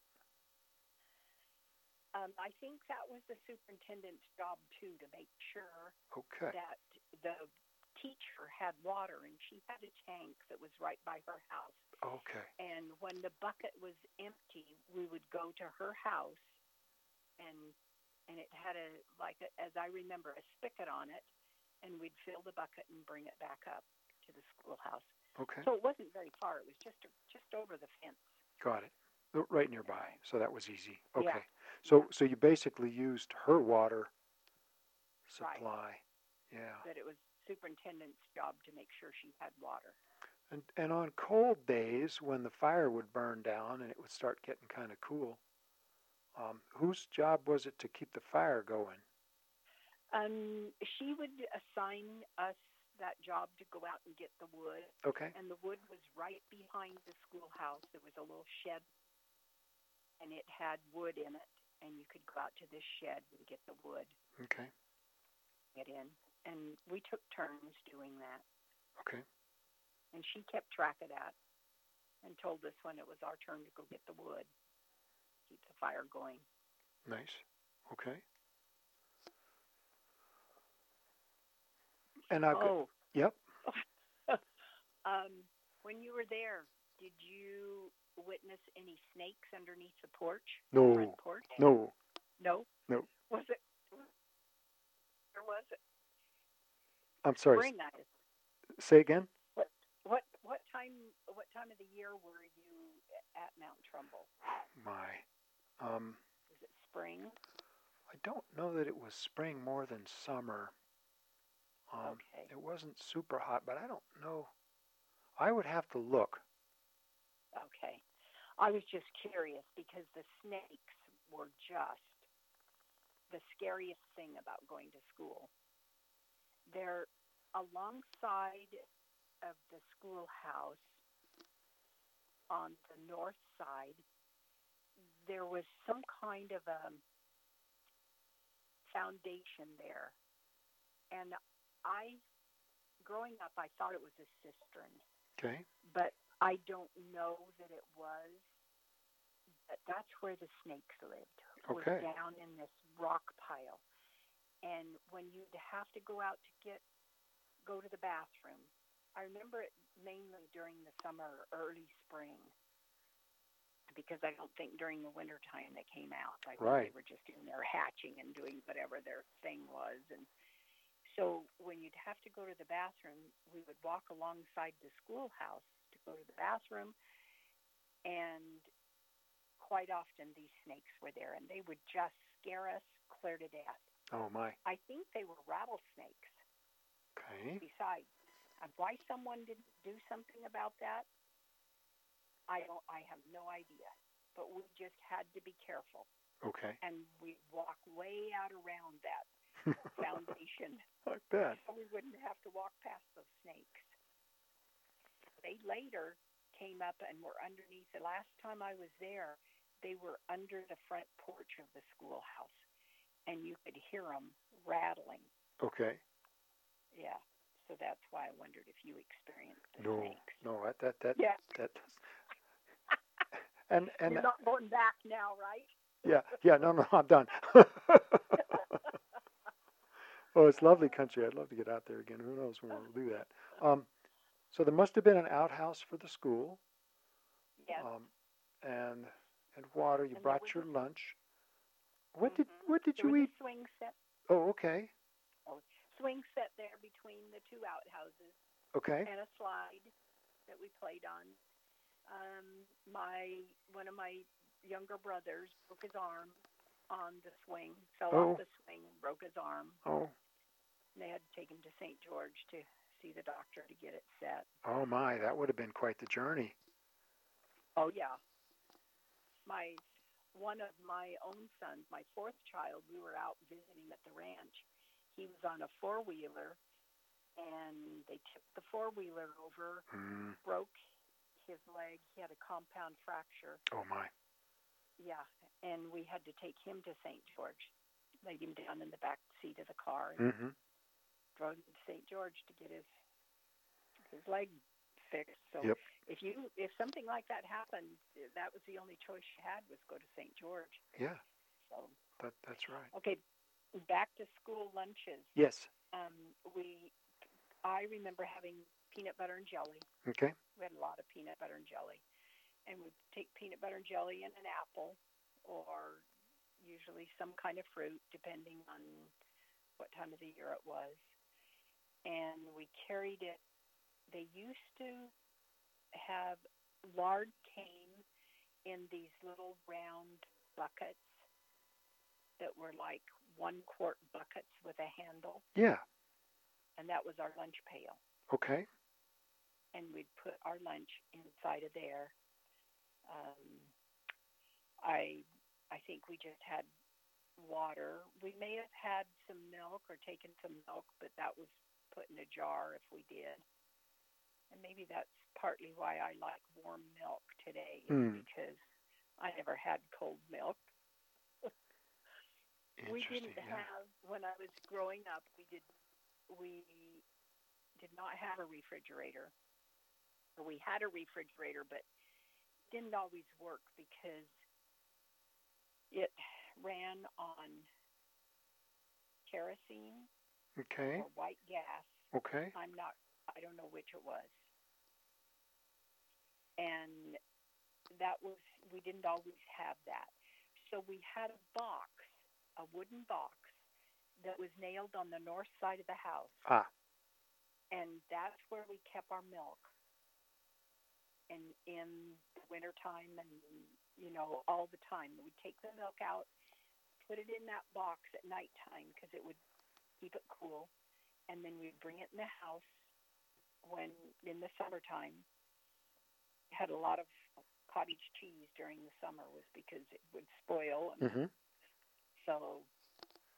Um, I think that was the superintendent's job, too, to make sure Okay. that the teacher had water, and she had a tank that was right by her house. Okay. And when the bucket was empty, we would go to her house, and and it had a, like, a, as I remember, a spigot on it, and we'd fill the bucket and bring it back up to the schoolhouse. Okay. So it wasn't very far. It was just just over the fence. Got it. Right nearby. So that was easy. Okay. Yeah. So Yeah. so you basically used her water supply. Right. Yeah. But it was superintendent's job to make sure she had water. And and on cold days when the fire would burn down and it would start getting kind of cool, um, whose job was it to keep the fire going? Um, she would assign us that job to go out and get the wood. Okay. And the wood was right behind the schoolhouse. There was a little shed, and it had wood in it, and you could go out to this shed and get the wood. Okay. Get in. And we took turns doing that. Okay. And she kept track of that and told us when it was our turn to go get the wood, keep the fire going. Nice. Okay. And I Oh. Yep. um, when you were there, did you witness any snakes underneath the porch? No. The front porch? No. No? No. Was it? Or was it? I'm sorry. Spring, I Say again? What what what time what time of the year were you at Mount Trumbull? My. Um, Was it spring? I don't know that it was spring more than summer. Um, Okay. It wasn't super hot, but I don't know. I would have to look. Okay. I was just curious because the snakes were just the scariest thing about going to school. There, alongside of the schoolhouse, on the north side, there was some kind of a foundation there. And I, growing up, I thought it was a cistern. Okay. But I don't know that it was. But that's where the snakes lived. Okay. Was down in this rock pile. And when you'd have to go out to get, go to the bathroom, I remember it mainly during the summer, early spring, because I don't think during the winter time they came out. I think Right. they were just in there hatching and doing whatever their thing was. And so when you'd have to go to the bathroom, we would walk alongside the schoolhouse to go to the bathroom, and quite often these snakes were there, and they would just scare us clear to death. Oh, my. I think they were rattlesnakes. Okay. Besides, and why someone didn't do something about that, I don't. I have no idea. But we just had to be careful, Okay. and we'd walk way out around that foundation, I bet. so we wouldn't have to walk past those snakes. They later came up and were underneath. The last time I was there, they were under the front porch of the schoolhouse, and you could hear them rattling. Okay. Yeah. So that's why I wondered if you experienced the No, snakes. no, that that that Yeah. that. And and You're not going back now, right? yeah, yeah, no, no, I'm done. Oh, it's lovely country. I'd love to get out there again. Who knows when we'll do that? Um, so there must have been an outhouse for the school. Yes. Um, and and water. You And brought there was your a- lunch. What did Mhm. what did There you was eat? a swing set. Oh, okay, Oh, swing set there between the two outhouses, okay, and a slide that we played on. Um, my one of my younger brothers broke his arm on the swing, fell Oh. off the swing, and broke his arm. oh, And they had to take him to Saint George to see the doctor to get it set. oh my, that would have been quite the journey. Oh yeah. My one of my own sons, my fourth child, we were out visiting at the ranch. He was on a four wheeler, and they tipped the four wheeler over, Mm, broke his leg. He had a compound fracture. oh my, Yeah, and we had to take him to Saint George. Laid him down in the back seat of the car and mm-hmm. drove him to Saint George to get his his leg fixed. So Yep. if you if something like that happened, that was the only choice you had, was go to Saint George. Yeah, So that that's right. okay, back to school lunches. Yes. Um, we I remember having peanut butter and jelly. Okay. We had a lot of peanut butter and jelly, and we'd take peanut butter and jelly and an apple, or usually some kind of fruit, depending on what time of the year it was. And we carried it. They used to have lard came in these little round buckets that were like one quart buckets with a handle, Yeah. and that was our lunch pail. Okay. And we'd put our lunch inside of there. Um, I I think we just had water. We may have had some milk or taken some milk, but that was put in a jar if we did. And maybe that's partly why I like warm milk today, is Mm. because I never had cold milk. We Interesting. didn't Yeah. have, when I was growing up, we did we did not have a refrigerator. We had a refrigerator, but it didn't always work because it ran on kerosene Okay. or white gas. Okay. I'm not, I don't know which it was. And that was, we didn't always have that. So we had a box, a wooden box, that was nailed on the north side of the house. Ah. And that's where we kept our milk. And in the wintertime and, you know, all the time, we'd take the milk out, put it in that box at nighttime because it would keep it cool. And then we'd bring it in the house when, in the summertime, had a lot of cottage cheese during the summer was because it would spoil. And Mm-hmm. so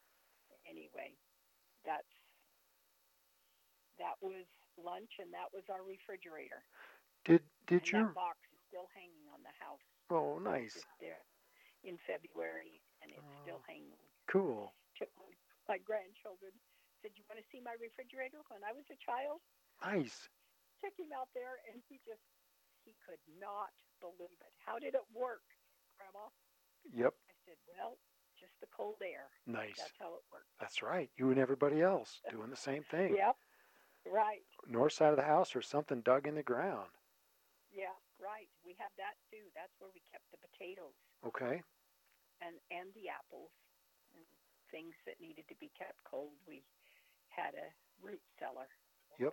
anyway, that's that was lunch, and that was our refrigerator. Did did And your that box is still hanging on the house. oh I nice. was just there in February, and it's still Oh, hanging. cool. Took my, my grandchildren, said, "You want to see my refrigerator?" When I was a child, Nice. took him out there, and he just he could not believe it. How did it work, Grandma? Yep. I said, "Well, just the cold air. Nice. That's how it works." That's right. You and everybody else doing the same thing. Yep. Right. North side of the house or something dug in the ground. Yeah. Right. We had that too. That's where we kept the potatoes Okay. and and the apples and things that needed to be kept cold. We had a root cellar. Yep.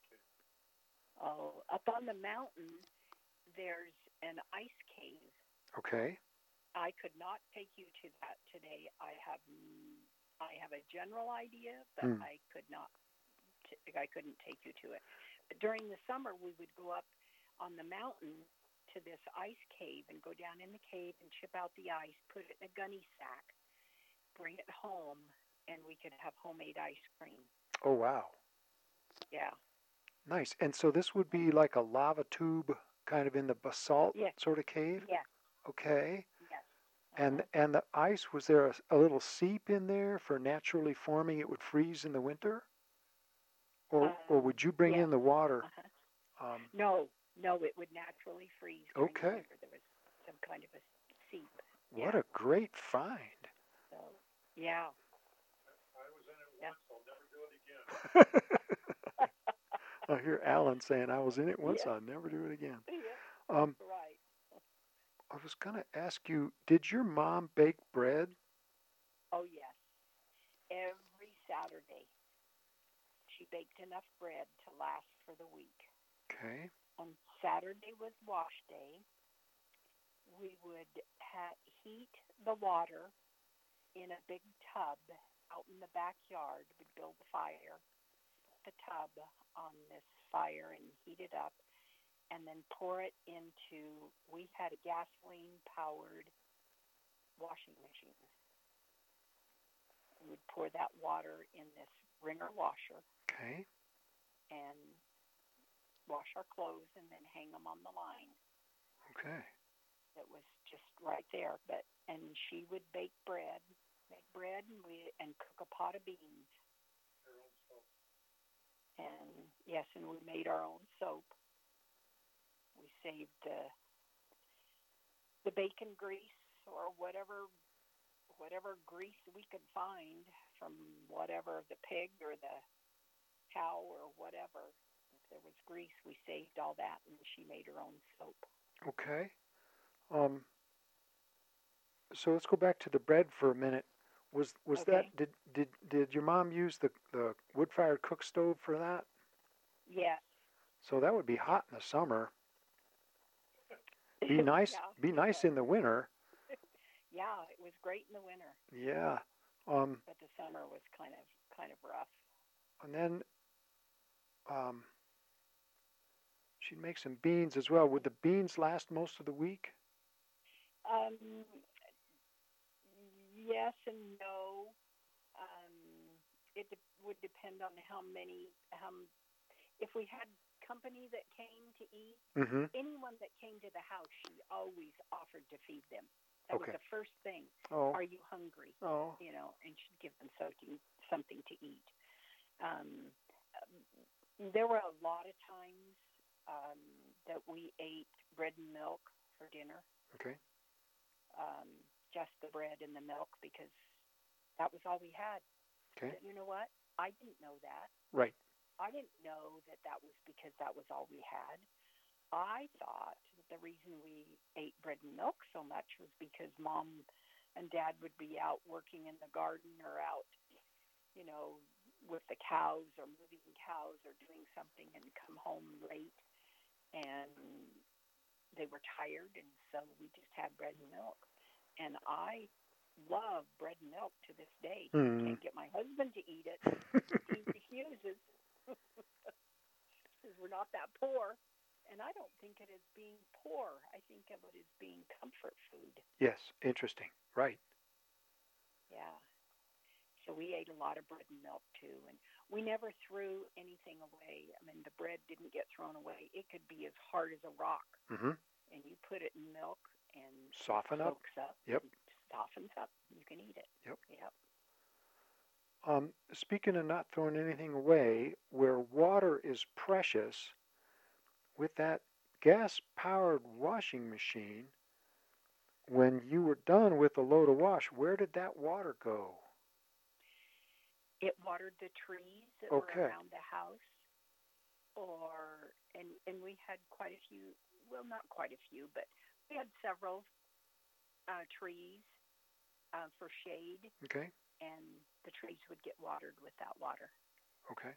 Oh, up on the mountain, there's an ice cave. Okay. I could not take you to that today. I have mm, I have a general idea, but Hmm. I could not. T- I couldn't take you to it. But during the summer, we would go up on the mountain to this ice cave and go down in the cave and chip out the ice, put it in a gunny sack, bring it home, and we could have homemade ice cream. Oh wow. Yeah. Nice. And so this would be like a lava tube kind of in the basalt Yes. sort of cave? Yes. Okay. Yes. And Uh-huh. and the ice, was there a, a little seep in there for naturally forming it would freeze in the winter? Or or Um, would you bring yes. in the water? Uh-huh. Um, No, no, it would naturally freeze during the okay. winter. There was some kind of a seep. What Yeah. a great find. So, yeah. Yeah. I hear Alan saying, I was in it once, Yeah. I'll never do it again. Yeah. Um, Right. I was going to ask you, did your mom bake bread? Oh, yes. Every Saturday, she baked enough bread to last for the week. Okay. On Saturday was wash day. We would ha- heat the water in a big tub out in the backyard. We'd build a fire, the tub on this fire and heat it up, and then pour it into, we had a gasoline-powered washing machine. We would pour that water in this wringer washer Okay. and wash our clothes and then hang them on the line. Okay. It was just right there. But and she would bake bread, make bread, and we and cook a pot of beans. And yes, and we made our own soap. We saved the the bacon grease or whatever whatever grease we could find from whatever the pig or the cow or whatever. If there was grease, we saved all that, and she made her own soap. Okay. Um, so let's go back to the bread for a minute. Was was Okay. that did did did your mom use the the wood fired cook stove for that? Yes. So that would be hot in the summer. Be nice. Yeah. Be nice in the winter. Yeah, it was great in the winter, Yeah. Um, but the summer was kind of kind of rough. and then um, she'd make some beans as well. Would the beans last most of the week? Um, yes and no. Um, it de- would depend on how many. Um, if we had company that came to eat, Mm-hmm. anyone that came to the house, she always offered to feed them. That Okay. was the first thing. Oh. Are you hungry? Oh. You know, and she'd give them something something to eat. Um, there were a lot of times um, that we ate bread and milk for dinner. Okay. Um, just the bread and the milk because that was all we had. Okay. But you know what? I didn't know that. Right. I didn't know that that was because that was all we had. I thought that the reason we ate bread and milk so much was because Mom and Dad would be out working in the garden or out, you know, with the cows or moving cows or doing something and come home late and they were tired, and so we just had bread and milk. And I love bread and milk to this day. Mm. Can't get my husband to eat it. He refuses. Because we're not that poor. And I don't think it as being poor. I think of it as being comfort food. Yes. Interesting. Right. Yeah. So we ate a lot of bread and milk too, and we never threw anything away. I mean, the bread didn't get thrown away. It could be as hard as a rock, Mm-hmm. and you put it in milk, and Soften it up. soaks up, Yep. and softens up. You can eat it. Yep. Yep. Um, speaking of not throwing anything away, where water is precious, with that gas-powered washing machine, when you were done with the load of wash, where did that water go? It watered the trees that Okay. were around the house, or and and we had quite a few. Well, not quite a few, but we had several uh, trees uh, for shade, Okay. and the trees would get watered with that water. Okay.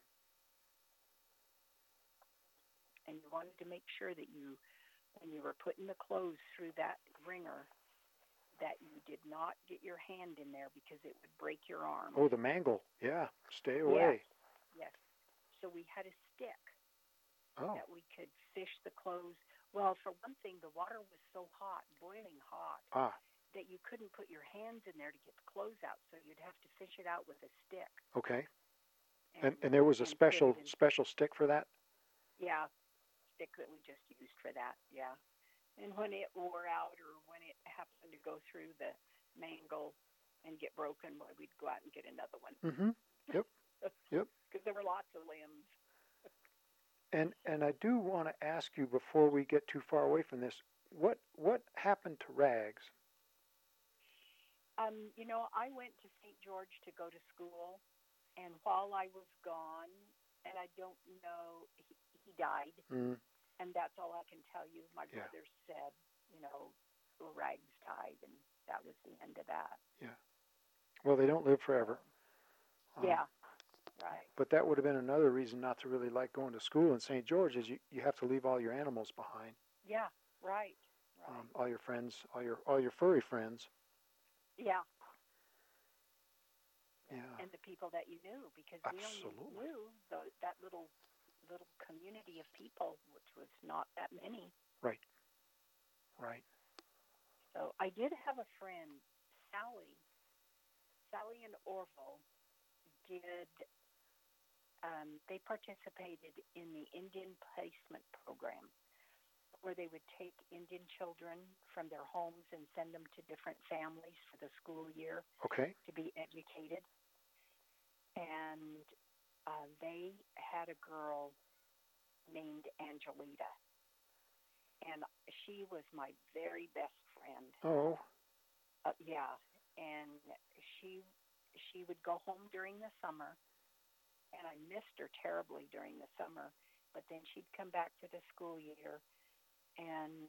And you wanted to make sure that you, when you were putting the clothes through that wringer, that you did not get your hand in there because it would break your arm. Oh, the mangle. Yeah. Stay away. Yes. Yes. So we had a stick Oh. that we could fish the clothes. Well, for one thing, the water was so hot, boiling hot, Ah. that you couldn't put your hands in there to get the clothes out, so you'd have to fish it out with a stick. Okay. And and there was a and put special it in- special stick for that? Yeah, stick that we just used for that, yeah. And when it wore out or when it happened to go through the mangle and get broken, well, we'd go out and get another one. Mm-hmm. Yep. Yep. Because there were lots of limbs. And and I do want to ask you before we get too far away from this, what what happened to Rags? Um, you know, I went to Saint George to go to school, and while I was gone, and I don't know, he, he died, Mm. and that's all I can tell you. My Yeah. brother said, you know, Rags died, and that was the end of that. Yeah. Well, they don't live forever. Um, Yeah, right. But that would have been another reason not to really like going to school in Saint George is you, you have to leave all your animals behind. Yeah, right, right. Um, all your friends, all your all your furry friends. Yeah. Yeah. And the people that you knew, because we Absolutely. only knew the, that little little community of people, which was not that many. Right. Right. So I did have a friend, Sally. Sally and Orville did. Um, they participated in the Indian Placement Program, where they would take Indian children from their homes and send them to different families for the school year Okay. to be educated. And uh, they had a girl named Angelita, and she was my very best friend. Oh. Uh, yeah, and she she would go home during the summer, and I missed her terribly during the summer. But then she'd come back for the school year, and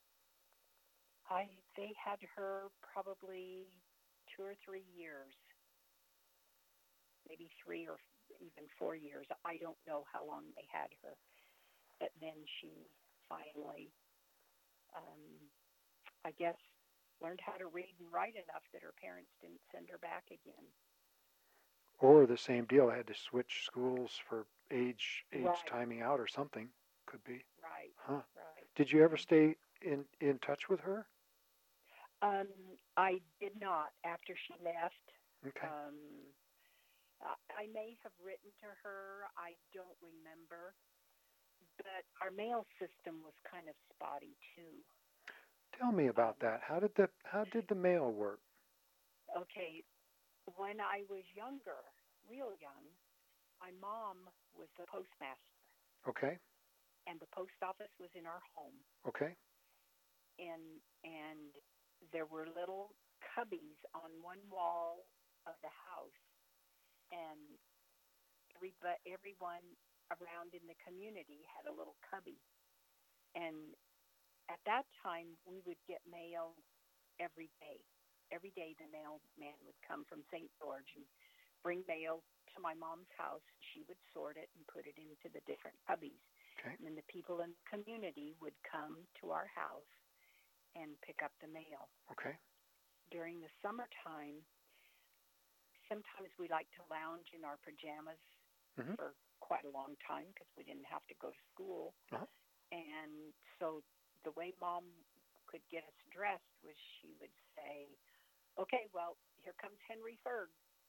I they had her probably two or three years, maybe three or even four years. I don't know how long they had her, but then she finally, um, I guess, learned how to read and write enough that her parents didn't send her back again. Or the same deal, I had to switch schools for age age Right. timing out or something. Could be. Right, Huh. right. Did you ever stay in, in touch with her? Um, I did not after she left. Okay. Um, I, I may have written to her. I don't remember. But our mail system was kind of spotty too. Tell me about um, that. How did the how did the mail work? Okay, when I was younger, real young, my mom was the postmaster, Okay. and the post office was in our home, Okay. and and there were little cubbies on one wall of the house, and every but everyone around in the community had a little cubby, and at that time we would get mail every day. Every day the mailman would come from Saint George and bring mail to my mom's house. She would sort it and put it into the different cubbies. Okay. And then the people in the community would come to our house and pick up the mail. Okay. During the summertime, sometimes we liked to lounge in our pajamas Mhm. for quite a long time because we didn't have to go to school. Uh-huh. And so the way Mom could get us dressed was she would say, okay, well, here comes Henry Ferg.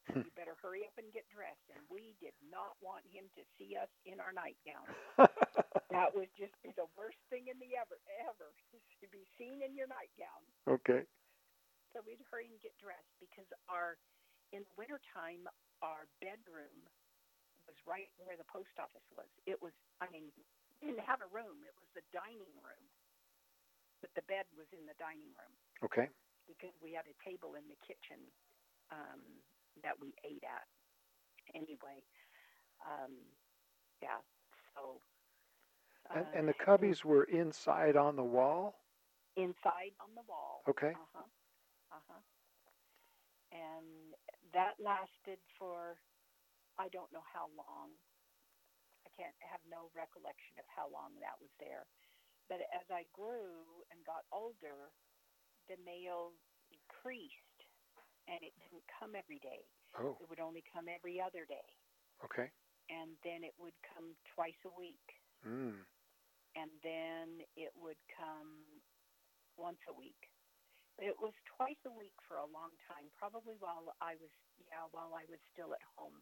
You better hurry up and get dressed. And we did not want him to see us in our nightgowns. That was just the worst thing in the ever, ever, to be seen in your nightgown. Okay. So we'd hurry and get dressed because our, in the wintertime, our bedroom was right where the post office was. It was, I mean, we didn't have a room. It was the dining room. But the bed was in the dining room. Okay. Because we had a table in the kitchen um, that we ate at. Anyway, um, yeah, so... And, Uh, and the cubbies were inside on the wall? Inside on the wall. Okay. Uh-huh. Uh-huh. And that lasted for, I don't know how long. I can't have no recollection of how long that was there. But as I grew and got older, the mail increased, and it didn't come every day. Oh. It would only come every other day. Okay. And then it would come twice a week. Mm. And then it would come once a week. It was twice a week for a long time, probably while I was, yeah, while I was still at home.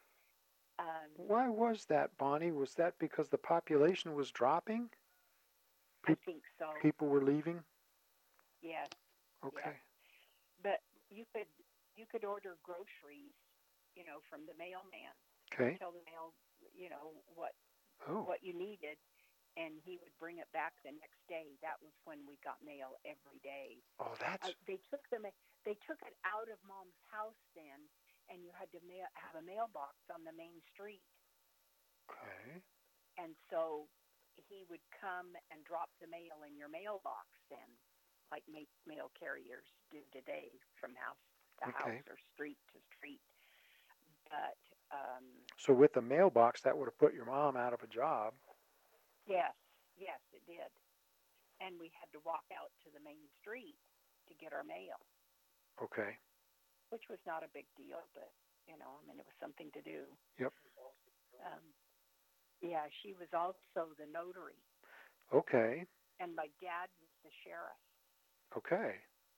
Um, Why was that, Bonnie? Was that because the population was dropping? Pe- I think so. People were leaving? Yes. Okay. Yes. But you could you could order groceries, you know, from the mailman. Okay. Tell the mail, you know, what oh. what you needed, and he would bring it back the next day. That was when we got mail every day. Oh, that's... Uh, they took the they took it out of Mom's house then, and you had to mail, have a mailbox on the main street. Okay. And so he would come and drop the mail in your mailbox then, like ma- mail carriers do today from house to okay. house or street to street. But um, so with the mailbox, that would have put your mom out of a job. Yes, yes, it did. And we had to walk out to the main street to get our mail. Okay. Which was not a big deal, but, you know, I mean, it was something to do. Yep. Um, yeah, she was also the notary. Okay. And my dad was the sheriff. Okay.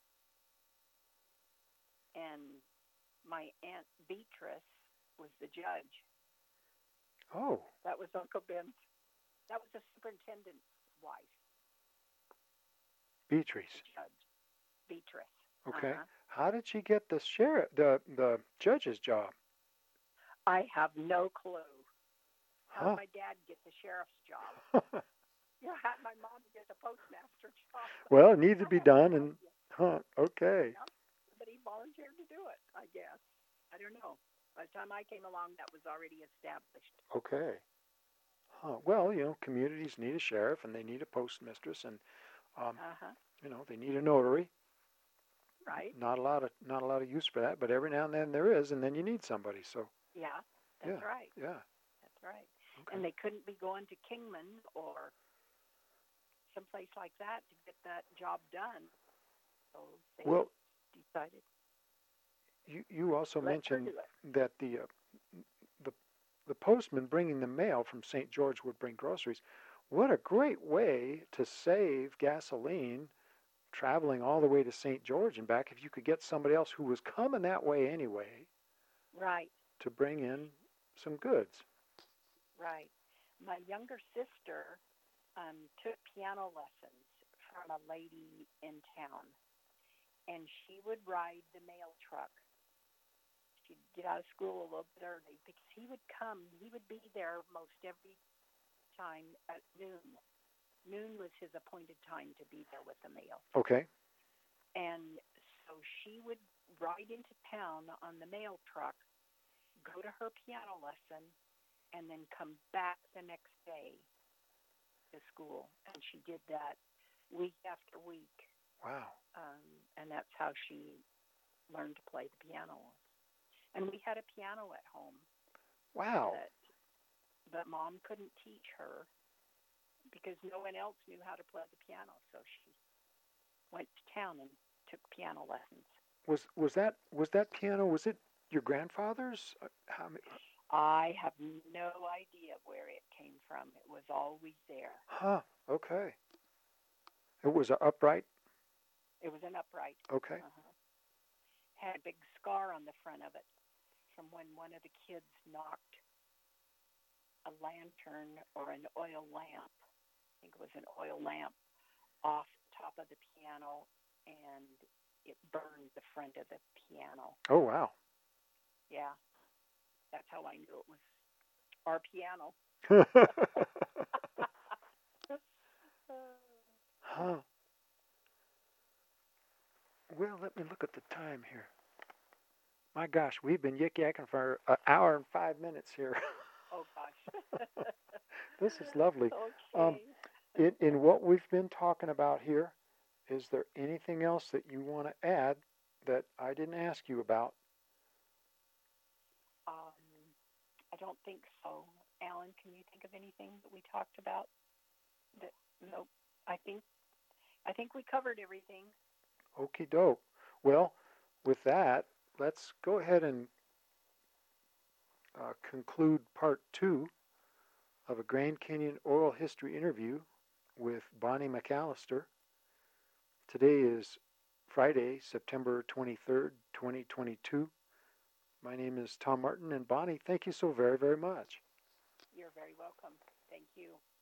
And my Aunt Beatrice was the judge. Oh. That was Uncle Ben's. That was the superintendent's wife. Beatrice. The judge. Beatrice. Okay. Uh-huh. How did she get the sheriff, the the judge's job? I have no clue. How Huh. did my dad get the sheriff's job? You know, how did my mom get the postmaster job? Well, it needed to be I done, no and idea. huh? Okay. Yeah, but he volunteered to do it, I guess. I don't know. By the time I came along, that was already established. Okay. Huh. Well, you know, communities need a sheriff, and they need a postmistress, and um, Uh-huh. you know, they need a notary. Right. Not a lot of not a lot of use for that, but every now and then there is, and then you need somebody. So. Yeah, that's yeah. right. Yeah. That's right. Okay. And they couldn't be going to Kingman or someplace like that to get that job done. So they well, decided. You you also Let her mentioned do it. that the uh, the the postman bringing the mail from Saint George would bring groceries. What a great way to save gasoline traveling all the way to Saint George and back if you could get somebody else who was coming that way anyway. Right. To bring in some goods. Right. My younger sister um, took piano lessons from a lady in town, and she would ride the mail truck. She'd get out of school a little bit early because he would come. He would be there most every time at noon. Noon was his appointed time to be there with the mail. Okay. And so she would ride into town on the mail truck, go to her piano lesson, and then come back the next day to school. And she did that week after week. Wow. Um, and that's how she learned to play the piano. And we had a piano at home. Wow. That, but Mom couldn't teach her because no one else knew how to play the piano. So she went to town and took piano lessons. Was was that was that piano? Was it your grandfather's? Uh, How many? I have no idea where it came from. It was always there. Huh. Okay. It was an upright. It was an upright. Okay. Uh-huh. Had a big scar on the front of it. from when one of the kids knocked a lantern or an oil lamp, I think it was an oil lamp, off the top of the piano, and it burned the front of the piano. Oh, wow. Yeah, that's how I knew it was our piano. Huh. Well, let me look at the time here. My gosh, we've been yik-yakking for an hour and five minutes here. Oh, gosh. This is lovely. Okay. Um, in, in what we've been talking about here, is there anything else that you want to add that I didn't ask you about? Um, I don't think so. Alan, can you think of anything that we talked about? That, nope. I think I think we covered everything. Okie doke. Well, with that, let's go ahead and uh, conclude part two of a Grand Canyon oral history interview with Bonnie McAllister. Today is Friday, September twenty-third, twenty twenty-two. My name is Tom Martin, and Bonnie, thank you so very, very much. You're very welcome. Thank you.